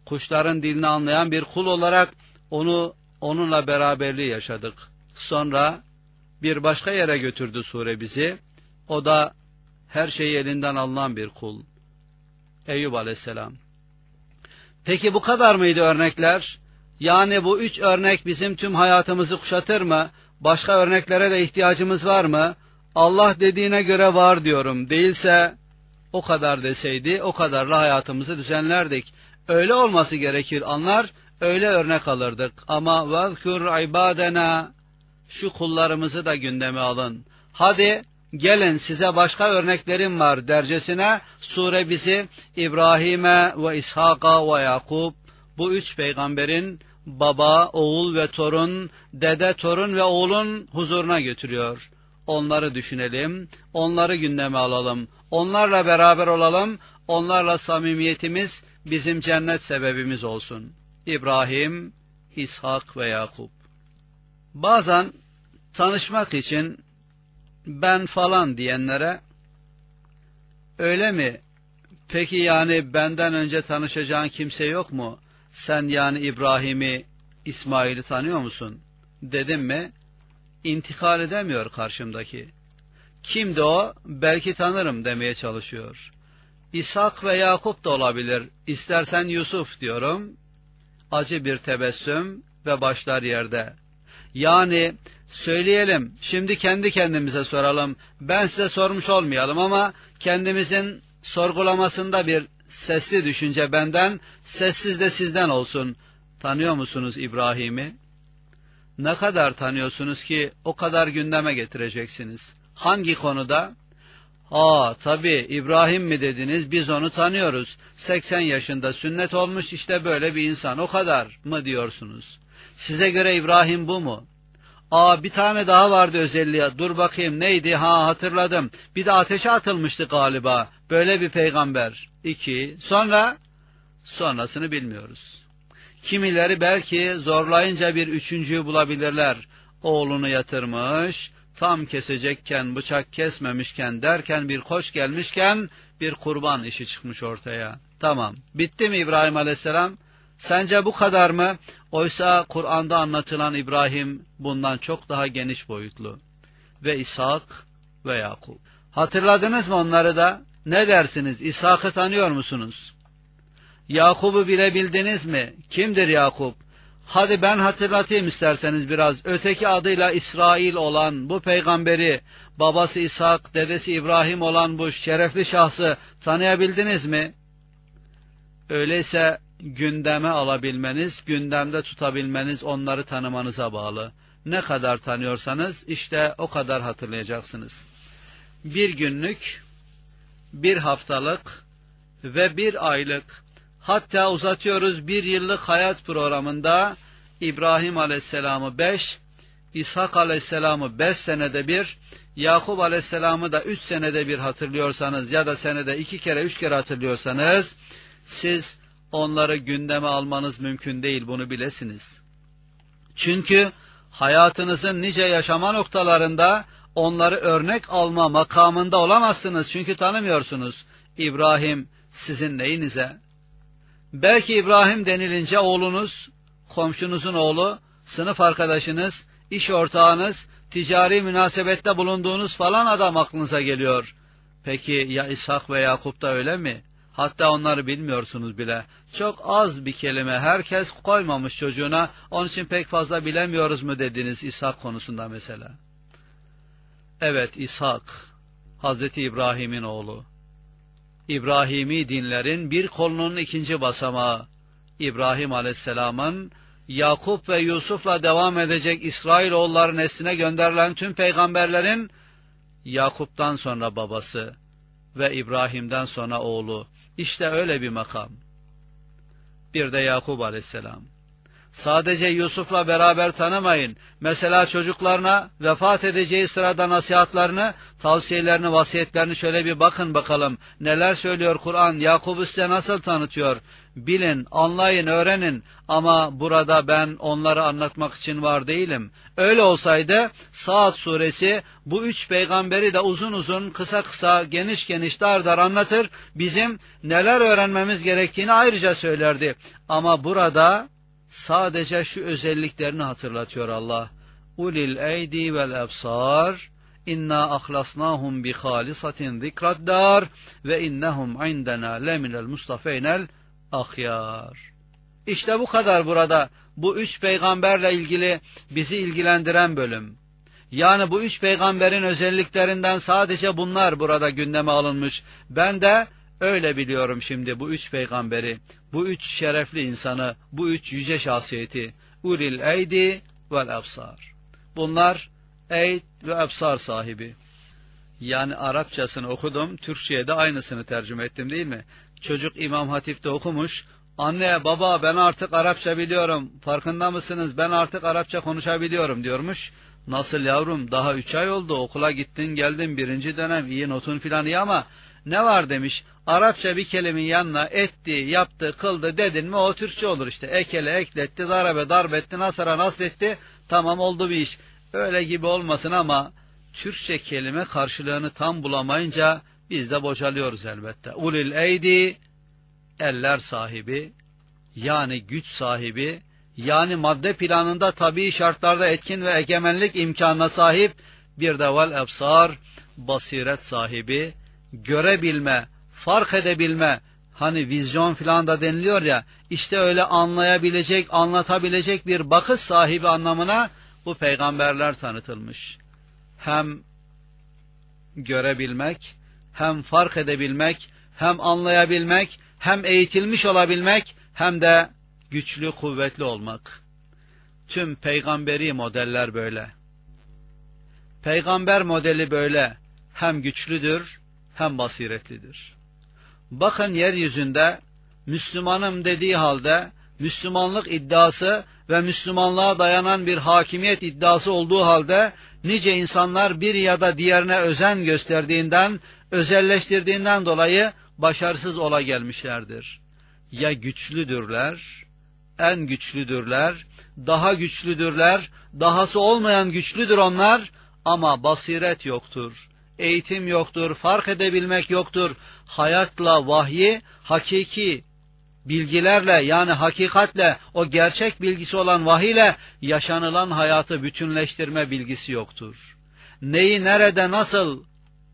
Speaker 1: kuşların dilini anlayan bir kul olarak onu onunla beraberliği yaşadık. Sonra bir başka yere götürdü sure bizi. O da her şeyi elinden alınan bir kul. Eyüp Aleyhisselam. Peki bu kadar mıydı örnekler? Yani bu üç örnek bizim tüm hayatımızı kuşatır mı? Başka örneklere de ihtiyacımız var mı? Allah dediğine göre var diyorum. Değilse o kadar deseydi o kadarla hayatımızı düzenlerdik. Öyle olması gerekir anlar, öyle örnek alırdık. Ama vezkur ibadena, şu kullarımızı da gündeme alın. Hadi gelin size başka örneklerim var dercesine sure bizi İbrahim'e ve İshak'a ve Yakup, bu üç peygamberin baba, oğul ve torun, dede, torun ve oğulun huzuruna götürüyor. Onları düşünelim, onları gündeme alalım, onlarla beraber olalım, onlarla samimiyetimiz bizim cennet sebebimiz olsun. İbrahim, İshak ve Yakup. Bazen tanışmak için ben falan diyenlere, öyle mi? Peki yani benden önce tanışacağın kimse yok mu? Sen yani İbrahim'i, İsmail'i tanıyor musun? Dedim mi? İntikal edemiyor karşımdaki. Kimdi o? Belki tanırım demeye çalışıyor. İshak ve Yakup da olabilir. İstersen Yusuf diyorum. Acı bir tebessüm ve başlar yerde. Yani söyleyelim, şimdi kendi kendimize soralım. Ben size sormuş olmayalım ama kendimizin sorgulamasında bir sesli düşünce benden, sessiz de sizden olsun. Tanıyor musunuz İbrahim'i? Ne kadar tanıyorsunuz ki o kadar gündeme getireceksiniz? Hangi konuda? Aa tabii İbrahim mi dediniz, biz onu tanıyoruz. seksen yaşında sünnet olmuş, işte böyle bir insan, o kadar mı diyorsunuz? Size göre İbrahim bu mu? Aa bir tane daha vardı özelliği, dur bakayım neydi, ha hatırladım. Bir de ateşe atılmıştı galiba, böyle bir peygamber. İki, sonra? Sonrasını bilmiyoruz. Kimileri belki zorlayınca bir üçüncüyü bulabilirler. Oğlunu yatırmış, tam kesecekken bıçak kesmemişken derken bir koç gelmişken bir kurban işi çıkmış ortaya. Tamam, bitti mi İbrahim Aleyhisselam? Sence bu kadar mı? Oysa Kur'an'da anlatılan İbrahim bundan çok daha geniş boyutlu. Ve İshak ve Yakup. Hatırladınız mı onları da? Ne dersiniz? İshak'ı tanıyor musunuz? Yakup'u bilebildiniz mi? Kimdir Yakup? Hadi ben hatırlatayım isterseniz biraz. Öteki adıyla İsrail olan bu peygamberi, babası İshak, dedesi İbrahim olan bu şerefli şahsı tanıyabildiniz mi? Öyleyse gündeme alabilmeniz, gündemde tutabilmeniz onları tanımanıza bağlı. Ne kadar tanıyorsanız işte o kadar hatırlayacaksınız. Bir günlük, bir haftalık ve bir aylık, hatta uzatıyoruz bir yıllık hayat programında İbrahim Aleyhisselam'ı beş, İshak Aleyhisselam'ı beş senede bir, Yakup Aleyhisselam'ı da üç senede bir hatırlıyorsanız ya da senede iki kere üç kere hatırlıyorsanız, siz onları gündeme almanız mümkün değil, bunu bilesiniz. Çünkü hayatınızın nice yaşama noktalarında onları örnek alma makamında olamazsınız. Çünkü tanımıyorsunuz. İbrahim sizin neyinize? Belki İbrahim denilince oğlunuz, komşunuzun oğlu, sınıf arkadaşınız, iş ortağınız, ticari münasebette bulunduğunuz falan adam aklınıza geliyor. Peki ya İshak ve Yakup da öyle mi? Hatta onları bilmiyorsunuz bile. Çok az bir kelime herkes koymamış çocuğuna, onun için pek fazla bilemiyoruz mu dediniz İshak konusunda mesela. Evet, İshak, Hazreti İbrahim'in oğlu. İbrahimi dinlerin bir kolunun ikinci basamağı. İbrahim Aleyhisselam'ın Yakup ve Yusuf'la devam edecek İsrailoğulları nesline gönderilen tüm peygamberlerin Yakup'tan sonra babası ve İbrahim'den sonra oğlu. İşte öyle bir makam. Bir de Yakup Aleyhisselam. Sadece Yusuf'la beraber tanımayın. Mesela çocuklarına vefat edeceği sırada nasihatlarını, tavsiyelerini, vasiyetlerini şöyle bir bakın bakalım. Neler söylüyor Kur'an? Yakub'u size nasıl tanıtıyor? Bilin, anlayın, öğrenin. Ama burada ben onları anlatmak için var değilim. Öyle olsaydı Saat suresi bu üç peygamberi de uzun uzun, kısa kısa, geniş geniş, dar dar anlatır. Bizim neler öğrenmemiz gerektiğini ayrıca söylerdi. Ama burada sadece şu özelliklerini hatırlatıyor Allah. Ulil eydi vel ebsar inna ahlasnahum bi halisatin zikraddar ve innahum indena leminel mustafeynel ahyar. İşte bu kadar burada bu üç peygamberle ilgili bizi ilgilendiren bölüm. Yani bu üç peygamberin özelliklerinden sadece bunlar burada gündeme alınmış. Ben de öyle biliyorum şimdi bu üç peygamberi, bu üç şerefli insanı, bu üç yüce şahsiyeti. Ulil eydi vel ebsar. Bunlar eyd ve ebsar sahibi. Yani Arapçasını okudum, Türkçe'ye de aynısını tercüme ettim değil mi? Çocuk İmam Hatip'te okumuş. Anne, baba ben artık Arapça biliyorum. Farkında mısınız? Ben artık Arapça konuşabiliyorum diyormuş. Nasıl yavrum? Daha üç ay oldu. Okula gittin geldin, birinci dönem, iyi notun filan iyi ama ne var demiş. Arapça bir kelimenin yanına etti, yaptı, kıldı dedin mi o Türkçe olur işte. Ekele, ekletti, darabe, darbetti, nasara, nasretti. Tamam oldu bir iş. Öyle gibi olmasın ama Türkçe kelime karşılığını tam bulamayınca biz de bocalıyoruz elbette. Ulil eydi, eller sahibi, yani güç sahibi, yani madde planında tabii şartlarda etkin ve egemenlik imkanına sahip, bir de vel ebsar, basiret sahibi, görebilme, fark edebilme, hani vizyon filan da deniliyor ya, işte öyle anlayabilecek, anlatabilecek bir bakış sahibi anlamına bu peygamberler tanıtılmış. Hem görebilmek, hem fark edebilmek, hem anlayabilmek, hem eğitilmiş olabilmek, hem de güçlü, kuvvetli olmak. Tüm peygamberi modeller böyle. Peygamber modeli böyle. Hem güçlüdür, hem basiretlidir. Bakın yeryüzünde Müslümanım dediği halde Müslümanlık iddiası ve Müslümanlığa dayanan bir hakimiyet iddiası olduğu halde nice insanlar bir ya da diğerine özen gösterdiğinden, özelleştirdiğinden dolayı başarısız ola gelmişlerdir. Ya güçlüdürler, en güçlüdürler, daha güçlüdürler, dahası olmayan güçlüdür onlar ama basiret yoktur, eğitim yoktur, fark edebilmek yoktur. Hayatla vahyi, hakiki bilgilerle yani hakikatle, o gerçek bilgisi olan vahiyle yaşanılan hayatı bütünleştirme bilgisi yoktur. Neyi nerede nasıl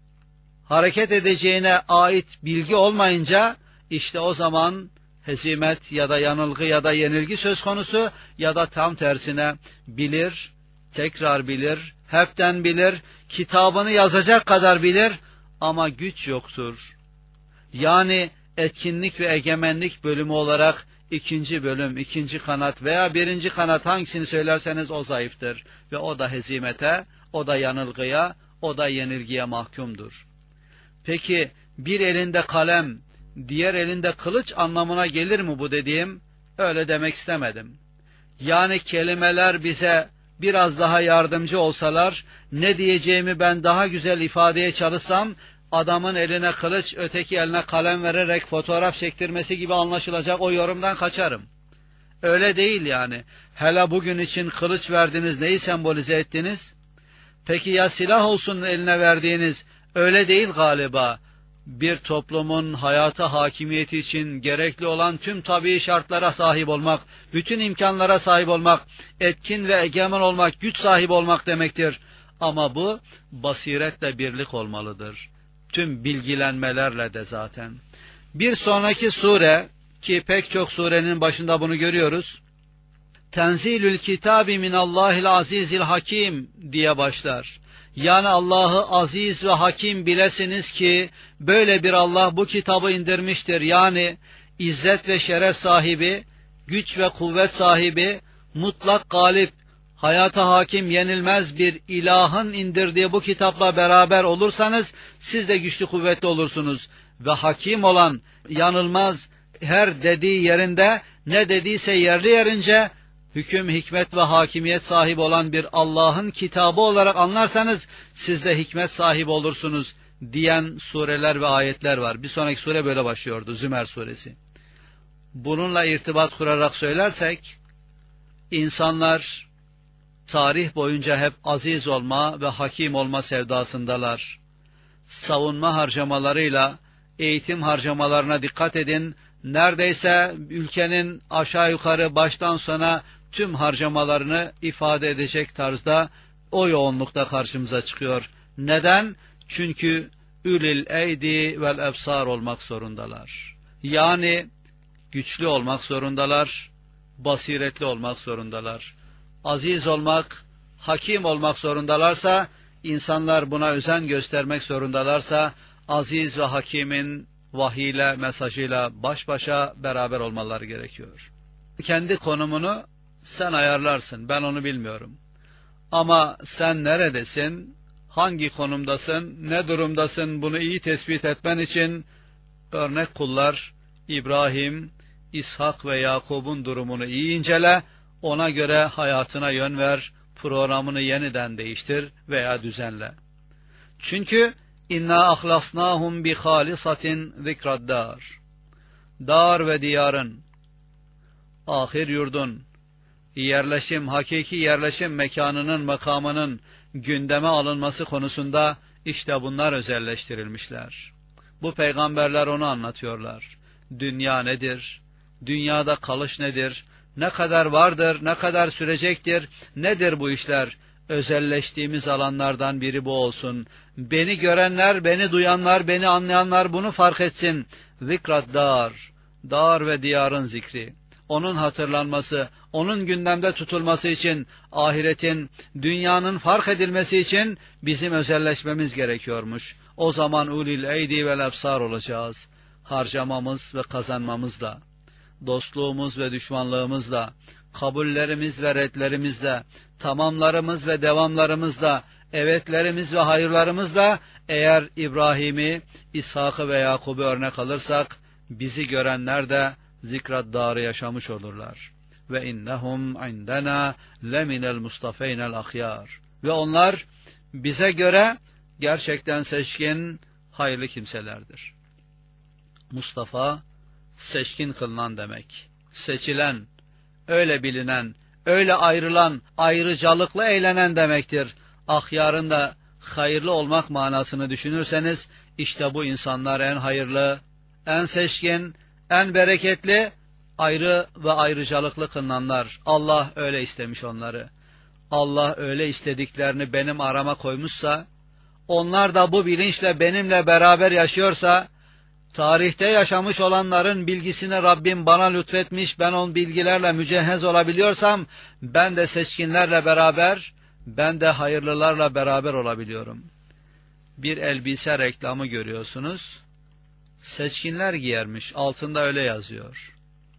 Speaker 1: hareket edeceğine ait bilgi olmayınca işte o zaman hezimet ya da yanılgı ya da yenilgi söz konusu, ya da tam tersine bilir, tekrar bilir, hepten bilir, kitabını yazacak kadar bilir ama güç yoktur. Yani etkinlik ve egemenlik bölümü olarak ikinci bölüm, ikinci kanat veya birinci kanat hangisini söylerseniz o zayıftır. Ve o da hezimete, o da yanılgıya, o da yenilgiye mahkumdur. Peki bir elinde kalem, diğer elinde kılıç anlamına gelir mi bu dediğim? Öyle demek istemedim. Yani kelimeler bize biraz daha yardımcı olsalar, ne diyeceğimi ben daha güzel ifadeye çalışsam, adamın eline kılıç, öteki eline kalem vererek fotoğraf çektirmesi gibi anlaşılacak, o yorumdan kaçarım. Öyle değil yani. Hele bugün için kılıç verdiniz, neyi sembolize ettiniz? Peki ya silah olsun eline verdiğiniz? Öyle değil galiba. Bir toplumun hayata hakimiyeti için gerekli olan tüm tabii şartlara sahip olmak, bütün imkanlara sahip olmak, etkin ve egemen olmak, güç sahibi olmak demektir. Ama bu basiretle birlik olmalıdır. Tüm bilgilenmelerle de zaten. Bir sonraki sure, ki pek çok surenin başında bunu görüyoruz, Tenzilül kitabi minallahil azizil hakim diye başlar. Yani Allah'ı aziz ve hakim bilesiniz ki böyle bir Allah bu kitabı indirmiştir. Yani izzet ve şeref sahibi, güç ve kuvvet sahibi, mutlak galip, hayata hakim, yenilmez bir ilahın indirdiği bu kitapla beraber olursanız siz de güçlü kuvvetli olursunuz. Ve hakim olan, yanılmaz, her dediği yerinde, ne dediyse yerli yerince, hüküm, hikmet ve hakimiyet sahibi olan bir Allah'ın kitabı olarak anlarsanız siz de hikmet sahibi olursunuz diyen sureler ve ayetler var. Bir sonraki sure böyle başlıyordu, Zümer suresi. Bununla irtibat kurarak söylersek, insanlar tarih boyunca hep aziz olma ve hakim olma sevdasındalar. Savunma harcamalarıyla eğitim harcamalarına dikkat edin. Neredeyse ülkenin aşağı yukarı baştan sona tüm harcamalarını ifade edecek tarzda o yoğunlukta karşımıza çıkıyor. Neden? Çünkü ülil eydi vel ebsar olmak zorundalar. Yani güçlü olmak zorundalar, basiretli olmak zorundalar. Aziz olmak, hakim olmak zorundalarsa, insanlar buna özen göstermek zorundalarsa, aziz ve hakimin vahiyle, mesajıyla baş başa beraber olmaları gerekiyor. Kendi konumunu sen ayarlarsın, ben onu bilmiyorum. Ama sen neredesin, hangi konumdasın, ne durumdasın, bunu iyi tespit etmen için örnek kullar İbrahim, İshak ve Yakub'un durumunu iyi incele, ona göre hayatına yön ver, programını yeniden değiştir veya düzenle. Çünkü inna ahlasnahum bi halisatin zikraddar. Dar ve diyarın, ahir yurdun, yerleşim, hakiki yerleşim mekanının, makamının gündeme alınması konusunda işte bunlar özelleştirilmişler. Bu peygamberler onu anlatıyorlar. Dünya nedir? Dünyada kalış nedir? Ne kadar vardır? Ne kadar sürecektir? Nedir bu işler? Özelleştiğimiz alanlardan biri bu olsun. Beni görenler, beni duyanlar, beni anlayanlar bunu fark etsin. Zikrat dar, dar ve diyarın zikri. Onun hatırlanması, onun gündemde tutulması için, ahiretin, dünyanın fark edilmesi için bizim özelleşmemiz gerekiyormuş. O zaman ulil eydi vel ebsar olacağız. Harcamamız ve kazanmamızla, dostluğumuz ve düşmanlığımızla, kabullerimiz ve redlerimizle, tamamlarımız ve devamlarımızla, evetlerimiz ve hayırlarımızla, eğer İbrahim'i, İshak'ı ve Yakub'u örnek alırsak, bizi görenler de zikraddarı yaşamış olurlar. Ve innehum indena leminel mustafeynel ahyar. Ve onlar bize göre gerçekten seçkin, hayırlı kimselerdir. Mustafa, seçkin kılınan demek. Seçilen, öyle bilinen, öyle ayrılan, ayrıcalıklı eğlenen demektir. Ahyarın da hayırlı olmak manasını düşünürseniz, işte bu insanlar en hayırlı, en seçkin, en bereketli, ayrı ve ayrıcalıklı kılınanlar. Allah öyle istemiş onları. Allah öyle istediklerini benim arama koymuşsa, onlar da bu bilinçle benimle beraber yaşıyorsa, tarihte yaşamış olanların bilgisini Rabbim bana lütfetmiş, ben on bilgilerle mücehhez olabiliyorsam, ben de seçkinlerle beraber, ben de hayırlılarla beraber olabiliyorum. Bir elbise reklamı görüyorsunuz, seçkinler giyermiş, altında öyle yazıyor.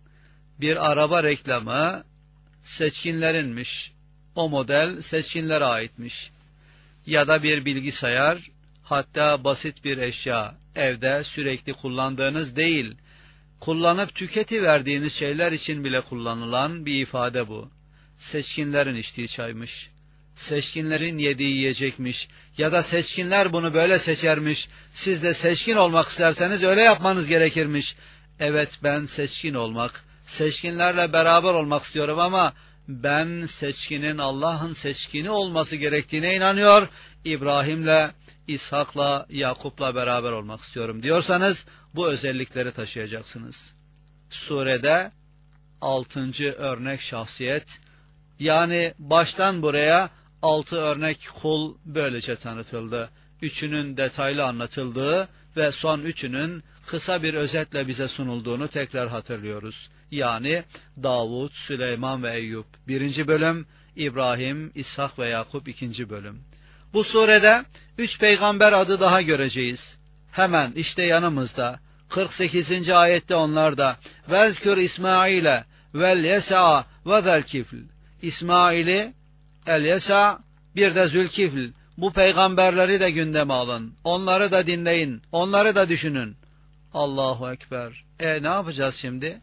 Speaker 1: Bir araba reklamı, seçkinlerinmiş, o model seçkinlere aitmiş. Ya da bir bilgisayar, hatta basit bir eşya, evde sürekli kullandığınız değil, kullanıp tüketiverdiğiniz şeyler için bile kullanılan bir ifade bu. Seçkinlerin içtiği çaymış, seçkinlerin yediği yiyecekmiş ya da seçkinler bunu böyle seçermiş, siz de seçkin olmak isterseniz öyle yapmanız gerekirmiş. Evet, ben seçkin olmak, seçkinlerle beraber olmak istiyorum ama ben seçkinin Allah'ın seçkini olması gerektiğine inanıyor, İbrahim'le, İshak'la, Yakup'la beraber olmak istiyorum diyorsanız bu özellikleri taşıyacaksınız. Surede altıncı örnek şahsiyet, yani baştan buraya altı örnek kul böylece tanıtıldı. Üçünün detaylı anlatıldığı ve son üçünün kısa bir özetle bize sunulduğunu tekrar hatırlıyoruz. Yani Davud, Süleyman ve Eyüp birinci bölüm, İbrahim, İshak ve Yakup ikinci bölüm. Bu surede üç peygamber adı daha göreceğiz. Hemen işte yanımızda kırk sekizinci ayette onlar da vezkür İsmail'e vel yesa ve zel kifl. İsmail'i, el yesa, bir de Zülkifl. Bu peygamberleri de gündeme alın. Onları da dinleyin. Onları da düşünün. Allahu Ekber. E ne yapacağız şimdi?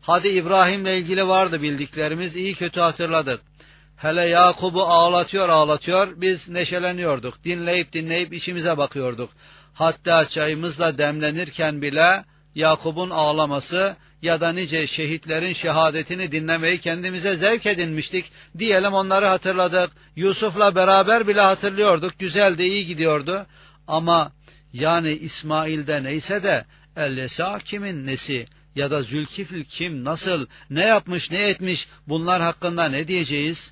Speaker 1: Hadi İbrahim'le ilgili vardı bildiklerimiz, iyi kötü hatırladık. Hele Yakub'u ağlatıyor ağlatıyor, biz neşeleniyorduk. Dinleyip dinleyip işimize bakıyorduk. Hatta çayımızla demlenirken bile Yakub'un ağlaması ya da nice şehitlerin şehadetini dinlemeyi kendimize zevk edinmiştik. Diyelim onları hatırladık. Yusuf'la beraber bile hatırlıyorduk. Güzeldi, iyi gidiyordu. Ama yani İsmail'de neyse de El-Yesa kimin nesi ya da Zülkifl kim, nasıl, ne yapmış, ne etmiş, bunlar hakkında ne diyeceğiz?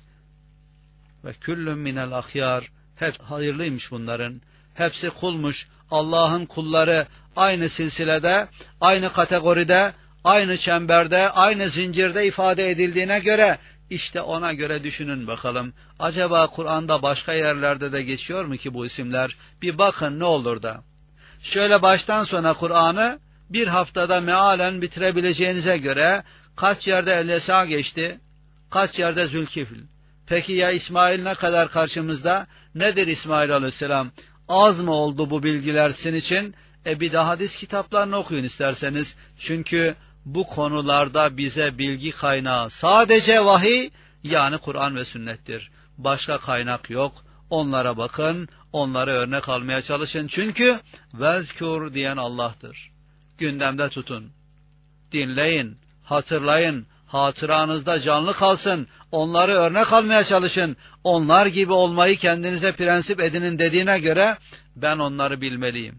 Speaker 1: Ve küllün minel ahyar, hep hayırlıymış bunların. Hepsi kulmuş, Allah'ın kulları, aynı silsilede, aynı kategoride, aynı çemberde, aynı zincirde ifade edildiğine göre, işte ona göre düşünün bakalım. Acaba Kur'an'da başka yerlerde de geçiyor mu ki bu isimler? Bir bakın ne olur da. Şöyle baştan sona Kur'an'ı bir haftada mealen bitirebileceğinize göre kaç yerde El-Yesa geçti, kaç yerde Zülkifl. Peki ya İsmail ne kadar karşımızda? Nedir İsmail Aleyhisselam? Az mı oldu bu bilgiler sizin için? E bir daha hadis kitaplarını okuyun isterseniz. Çünkü bu konularda bize bilgi kaynağı sadece vahiy, yani Kur'an ve sünnettir. Başka kaynak yok. Onlara bakın, onları örnek almaya çalışın. Çünkü vezkur diyen Allah'tır. Gündemde tutun. Dinleyin, hatırlayın, hatıranızda canlı kalsın. Onları örnek almaya çalışın. Onlar gibi olmayı kendinize prensip edinin dediğine göre ben onları bilmeliyim.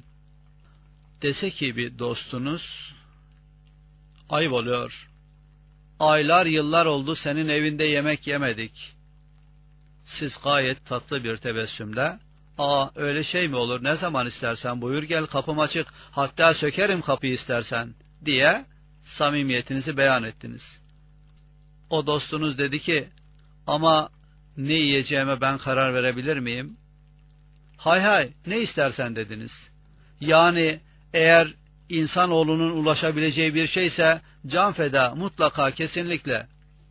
Speaker 1: Dese ki bir dostunuz, ayıp oluyor. Aylar yıllar oldu senin evinde yemek yemedik. Siz gayet tatlı bir tebessümle, ''Aa öyle şey mi olur, ne zaman istersen buyur gel, kapım açık, hatta sökerim kapıyı istersen'' diye samimiyetinizi beyan ettiniz. O dostunuz dedi ki, ''Ama ne yiyeceğime ben karar verebilir miyim?'' ''Hay hay, ne istersen'' dediniz. Yani eğer insanoğlunun ulaşabileceği bir şeyse can feda, mutlaka, kesinlikle.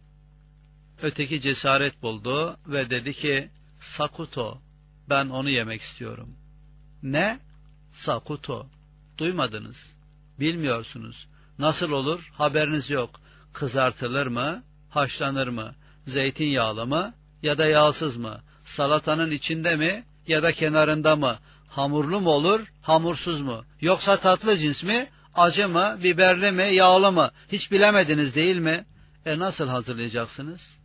Speaker 1: Öteki cesaret buldu ve dedi ki, sakuto, ben onu yemek istiyorum. Ne? Sakuto. Duymadınız, bilmiyorsunuz. Nasıl olur? Haberiniz yok. Kızartılır mı? Haşlanır mı? Zeytinyağlı mı? Ya da yağsız mı? Salatanın içinde mi? Ya da kenarında mı? Hamurlu mu olur? Hamursuz mu? Yoksa tatlı cins mi? Acı mı? Biberli mi? Yağlı mı? Hiç bilemediniz değil mi? E nasıl hazırlayacaksınız?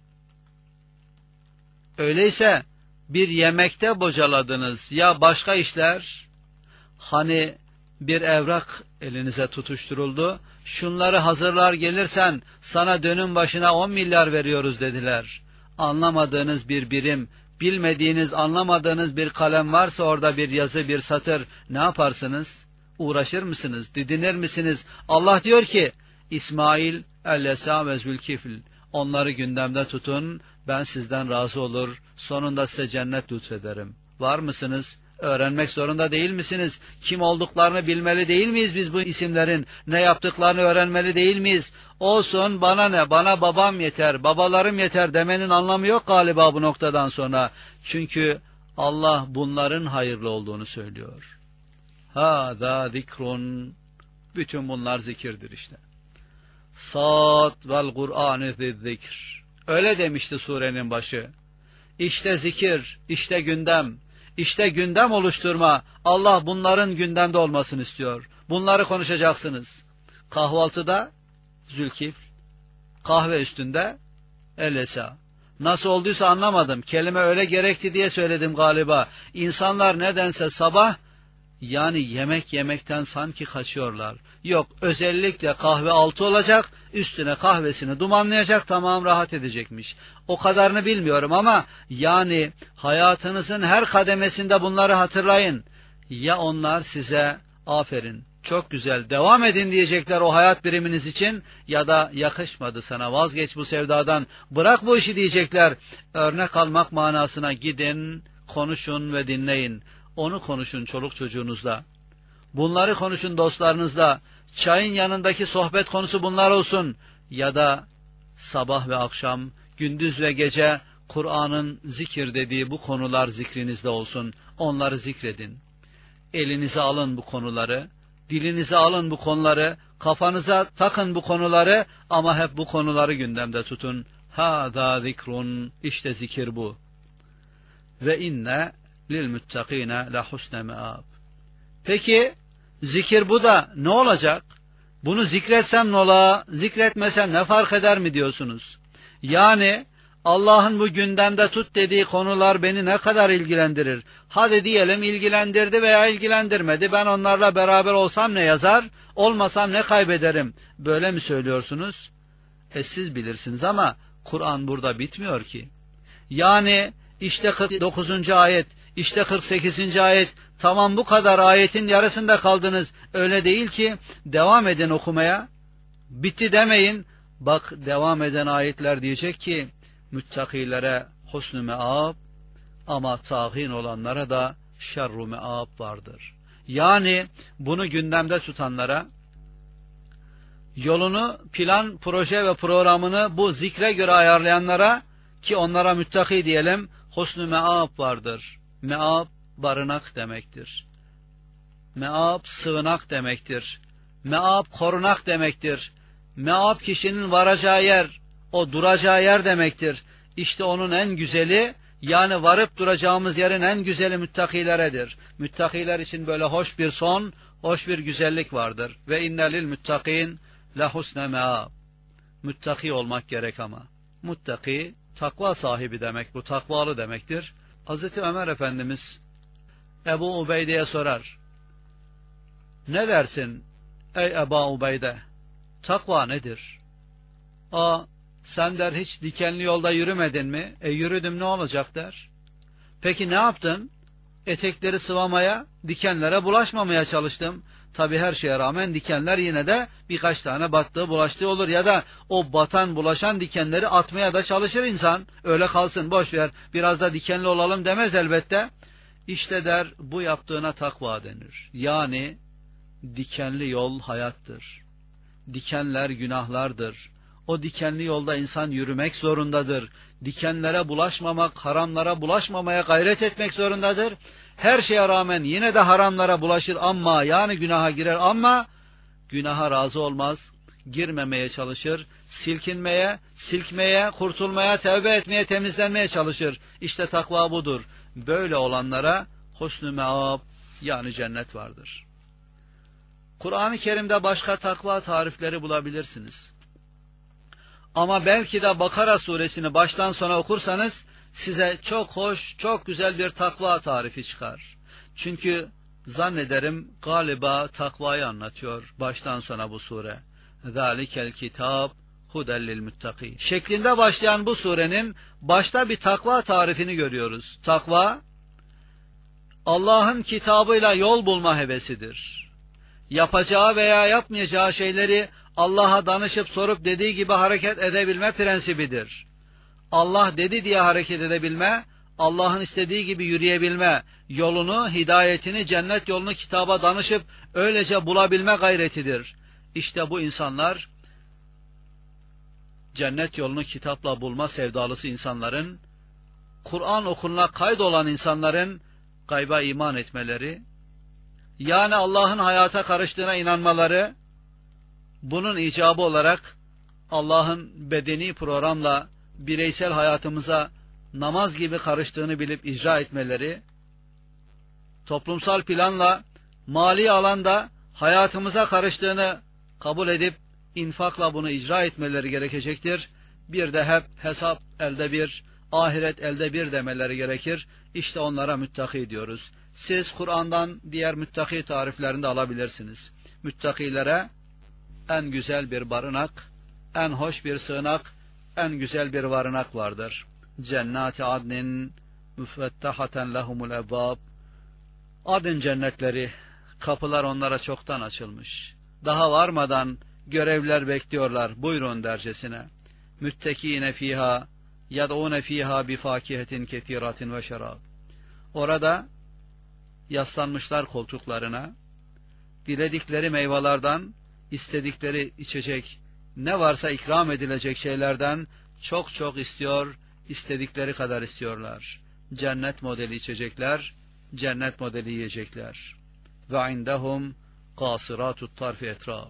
Speaker 1: Öyleyse bir yemekte bocaladınız ya başka işler? Hani bir evrak elinize tutuşturuldu, şunları hazırlar gelirsen sana dönüm başına on milyar veriyoruz dediler. Anlamadığınız bir birim, bilmediğiniz, anlamadığınız bir kalem varsa orada, bir yazı, bir satır, ne yaparsınız? Uğraşır mısınız? Didinir misiniz? Allah diyor ki, İsmail, El-Yesa ve Zülkifl, onları gündemde tutun, ben sizden razı olur, sonunda size cennet lütfederim. Var mısınız? Öğrenmek zorunda değil misiniz? Kim olduklarını bilmeli değil miyiz biz bu isimlerin? Ne yaptıklarını öğrenmeli değil miyiz? Olsun, bana ne, bana babam yeter, babalarım yeter demenin anlamı yok galiba bu noktadan sonra. Çünkü Allah bunların hayırlı olduğunu söylüyor. Hâzâ zikrun. Bütün bunlar zikirdir işte. Sad vel Kur'an-ı zikr. Öyle demişti surenin başı. İşte zikir, işte gündem. İşte gündem oluşturma. Allah bunların gündemde olmasını istiyor. Bunları konuşacaksınız. Kahvaltıda Zülkifl, kahve üstünde El-Yesa. Nasıl olduysa anlamadım. Kelime öyle gerekti diye söyledim galiba. İnsanlar nedense sabah, yani yemek yemekten sanki kaçıyorlar. Yok, özellikle kahve altı olacak, üstüne kahvesini dumanlayacak, tamam, rahat edecekmiş. O kadarını bilmiyorum ama yani hayatınızın her kademesinde bunları hatırlayın. Ya onlar size aferin, çok güzel, devam edin diyecekler o hayat biriminiz için, ya da yakışmadı sana, vazgeç bu sevdadan, bırak bu işi diyecekler. Örnek almak manasına gidin, konuşun ve dinleyin. Onu konuşun çoluk çocuğunuzla. Bunları konuşun dostlarınızla. Çayın yanındaki sohbet konusu bunlar olsun. Ya da sabah ve akşam, gündüz ve gece Kur'an'ın zikir dediği bu konular zikrinizde olsun. Onları zikredin. Elinize alın bu konuları. Dilinize alın bu konuları, kafanıza takın bu konuları ama hep bu konuları gündemde tutun. Hâzâ zikrun, işte zikir bu. Ve inne lil muttakine la husne me'ab. Peki zikir bu da ne olacak? Bunu zikretsem ne ola, zikretmesem ne fark eder mi diyorsunuz? Yani Allah'ın bu gündemde tut dediği konular beni ne kadar ilgilendirir? Hadi diyelim ilgilendirdi veya ilgilendirmedi. Ben onlarla beraber olsam ne yazar? Olmasam ne kaybederim? Böyle mi söylüyorsunuz? E siz bilirsiniz ama Kur'an burada bitmiyor ki. Yani işte kırk dokuzuncu ayet, işte kırk sekizinci ayet, tamam bu kadar ayetin yarısında kaldınız. Öyle değil ki, devam edin okumaya. Bitti demeyin. Bak devam eden ayetler diyecek ki, müttakilere husnü me'ab ama tağin olanlara da şerru me'ab vardır. Yani bunu gündemde tutanlara, yolunu, plan, proje ve programını bu zikre göre ayarlayanlara, ki onlara müttaki diyelim, husnü me'ab vardır. Me'ab barınak demektir. Me'ab sığınak demektir. Me'ab korunak demektir. Me'ab kişinin varacağı yer, o duracağı yer demektir. İşte onun en güzeli, yani varıp duracağımız yerin en güzeli müttakileredir. Müttakiler için böyle hoş bir son, hoş bir güzellik vardır. Ve innelil müttakin la husne me'ab. Müttaki olmak gerek ama. Muttaki, takva sahibi demek, bu takvalı demektir. Hazreti Ömer Efendimiz Ebu Ubeyde'ye sorar. Ne dersin ey Ebu Ubeyde? Takva nedir? A, sen der hiç dikenli yolda yürümedin mi? E yürüdüm ne olacak der. Peki ne yaptın? Etekleri sıvamaya, dikenlere bulaşmamaya çalıştım. Tabi her şeye rağmen dikenler yine de birkaç tane battığı bulaştığı olur. Ya da o batan bulaşan dikenleri atmaya da çalışır insan. Öyle kalsın boş ver biraz da dikenli olalım demez elbette. İşte der bu yaptığına takva denir. Yani dikenli yol hayattır. Dikenler günahlardır. O dikenli yolda insan yürümek zorundadır. Dikenlere bulaşmamak, haramlara bulaşmamaya gayret etmek zorundadır. Her şeye rağmen yine de haramlara bulaşır ama yani günaha girer ama günaha razı olmaz. Girmemeye çalışır, silkinmeye, silkmeye, kurtulmaya, tevbe etmeye, temizlenmeye çalışır. İşte takva budur. Böyle olanlara husnü me'ab yani cennet vardır. Kur'an-ı Kerim'de başka takva tarifleri bulabilirsiniz. Ama belki de Bakara suresini baştan sona okursanız size çok hoş, çok güzel bir takva tarifi çıkar. Çünkü zannederim galiba takvayı anlatıyor baştan sona bu sure. ذَٰلِكَ الْكِتَابِ هُدًى لِلْمُتَّقِينَ şeklinde başlayan bu surenin başta bir takva tarifini görüyoruz. Takva, Allah'ın kitabıyla yol bulma hevesidir. Yapacağı veya yapmayacağı şeyleri Allah'a danışıp sorup dediği gibi hareket edebilme prensibidir. Allah dedi diye hareket edebilme, Allah'ın istediği gibi yürüyebilme, yolunu, hidayetini, cennet yolunu kitaba danışıp öylece bulabilme gayretidir. İşte bu insanlar, cennet yolunu kitapla bulma sevdalısı insanların, Kur'an okuluna kaydolan insanların gayba iman etmeleri, yani Allah'ın hayata karıştığına inanmaları, bunun icabı olarak Allah'ın bedeni programla bireysel hayatımıza namaz gibi karıştığını bilip icra etmeleri, toplumsal planla mali alanda hayatımıza karıştığını kabul edip infakla bunu icra etmeleri gerekecektir. Bir de hep hesap elde bir, ahiret elde bir demeleri gerekir. İşte onlara müttaki diyoruz. Siz Kur'an'dan diğer müttaki tariflerini de alabilirsiniz. Müttakilere en güzel bir barınak, en hoş bir sığınak, en güzel bir varınak vardır. Cennati adnin müfettahaten lehumul ebvab. Adın cennetleri, kapılar onlara çoktan açılmış. Daha varmadan görevler bekliyorlar. Buyurun dercesine. Müttekine fiha yad'une fiha bi fakihetin ketiratin ve şerab. Orada yaslanmışlar koltuklarına. Diledikleri meyvelerden, istedikleri içecek, ne varsa ikram edilecek şeylerden çok çok istiyor, istedikleri kadar istiyorlar. Cennet modeli içecekler, cennet modeli yiyecekler. Ve indahum Kasıratut tarfi etraf.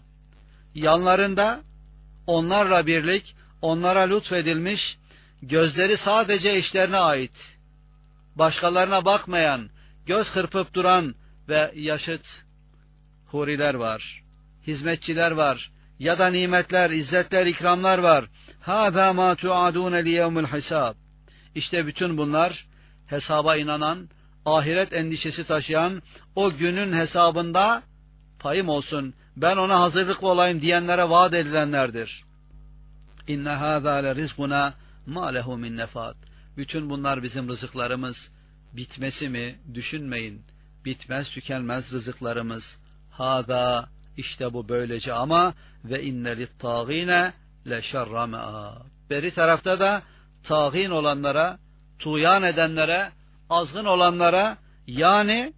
Speaker 1: Yanlarında onlarla birlik, onlara lütfedilmiş, gözleri sadece eşlerine ait, başkalarına bakmayan, göz kırpıp duran ve yaşıt huriler var, hizmetçiler var, ya da nimetler, izzetler, ikramlar var. Hâzâ mâ tu'adûne liyevmil hisâb. İşte bütün bunlar hesaba inanan, ahiret endişesi taşıyan, o günün hesabında payım olsun, ben ona hazırlıklı olayım diyenlere vaat edilenlerdir. İnne hâzâ le rizquna mâ lehu min nefâd. Bütün bunlar bizim rızıklarımız. Bitmesi mi? Düşünmeyin. Bitmez tükenmez rızıklarımız. Hâzâ, işte bu böylece ama ve inne littâgîne le şerra me'âb. Beri tarafta da tağin olanlara, tuğyan edenlere, azgın olanlara, yani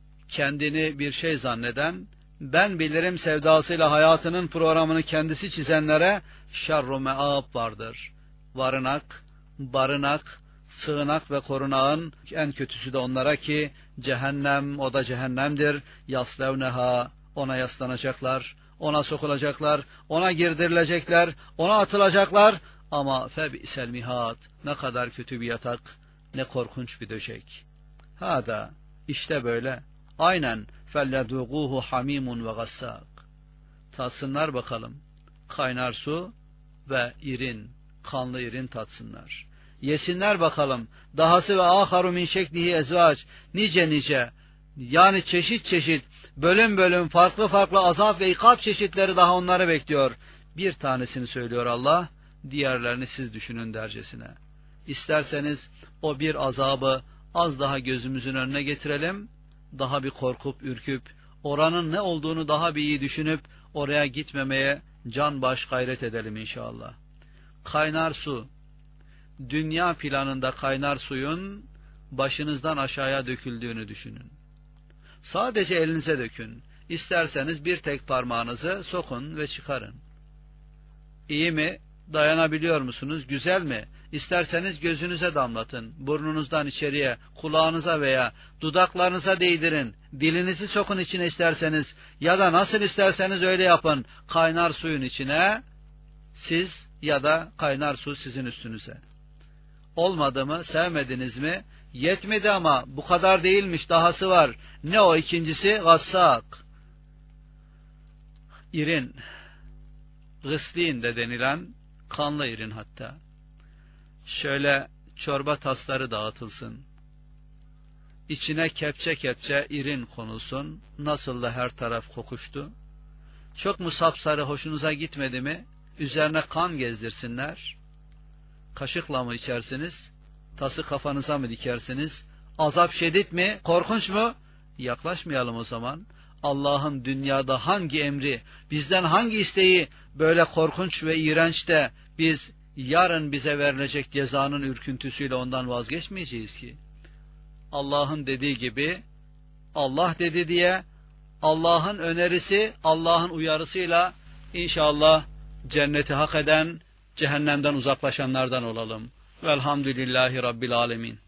Speaker 1: kendini bir şey zanneden, ben bilirim sevdasıyla hayatının programını kendisi çizenlere şerru me'ab vardır. Varınak, barınak, sığınak ve korunağın en kötüsü de onlara ki cehennem, o da cehennemdir. Yaslevneha, ona yaslanacaklar, ona sokulacaklar, ona girdirilecekler, ona atılacaklar. Ama febi'sel mihad, ne kadar kötü bir yatak, ne korkunç bir döşek. Hâdâ, işte böyle. Aynen. فَلَّذُوقُوهُ hamimun ve gassâk. Tatsınlar bakalım. Kaynar su ve irin, kanlı irin tatsınlar. Yesinler bakalım. Dahası ve âharu min şeklihi ezvâc. Nice nice, yani çeşit çeşit, bölüm bölüm, farklı farklı azap ve ikab çeşitleri daha onları bekliyor. Bir tanesini söylüyor Allah, diğerlerini siz düşünün dercesine. İsterseniz o bir azabı az daha gözümüzün önüne getirelim, daha bir korkup ürküp, oranın ne olduğunu daha bir iyi düşünüp, oraya gitmemeye can baş gayret edelim inşallah. Kaynar su, dünya planında kaynar suyun başınızdan aşağıya döküldüğünü düşünün. Sadece elinize dökün. İsterseniz bir tek parmağınızı sokun ve çıkarın. İyi mi? Dayanabiliyor musunuz? Güzel mi? İsterseniz gözünüze damlatın, burnunuzdan içeriye, kulağınıza veya dudaklarınıza değdirin, dilinizi sokun içine isterseniz ya da nasıl isterseniz öyle yapın. Kaynar suyun içine, siz ya da kaynar su sizin üstünüze. Olmadı mı? Sevmediniz mi? Yetmedi ama bu kadar değilmiş, dahası var. Ne o ikincisi? Gassak. İrin, gıslin de denilen kanlı irin hatta. Şöyle çorba tasları dağıtılsın. İçine kepçe kepçe irin konulsun. Nasıl da her taraf kokuştu. Çok mu sapsarı hoşunuza gitmedi mi? Üzerine kan gezdirsinler. Kaşıkla mı içersiniz? Tası kafanıza mı dikersiniz? Azap şiddet mi? Korkunç mu? Yaklaşmayalım o zaman. Allah'ın dünyada hangi emri, bizden hangi isteği böyle korkunç ve iğrenç de biz yarın bize verilecek cezanın ürküntüsüyle ondan vazgeçmeyeceğiz ki. Allah'ın dediği gibi, Allah dedi diye, Allah'ın önerisi, Allah'ın uyarısıyla inşallah cenneti hak eden, cehennemden uzaklaşanlardan olalım. Velhamdülillahi Rabbil Alemin.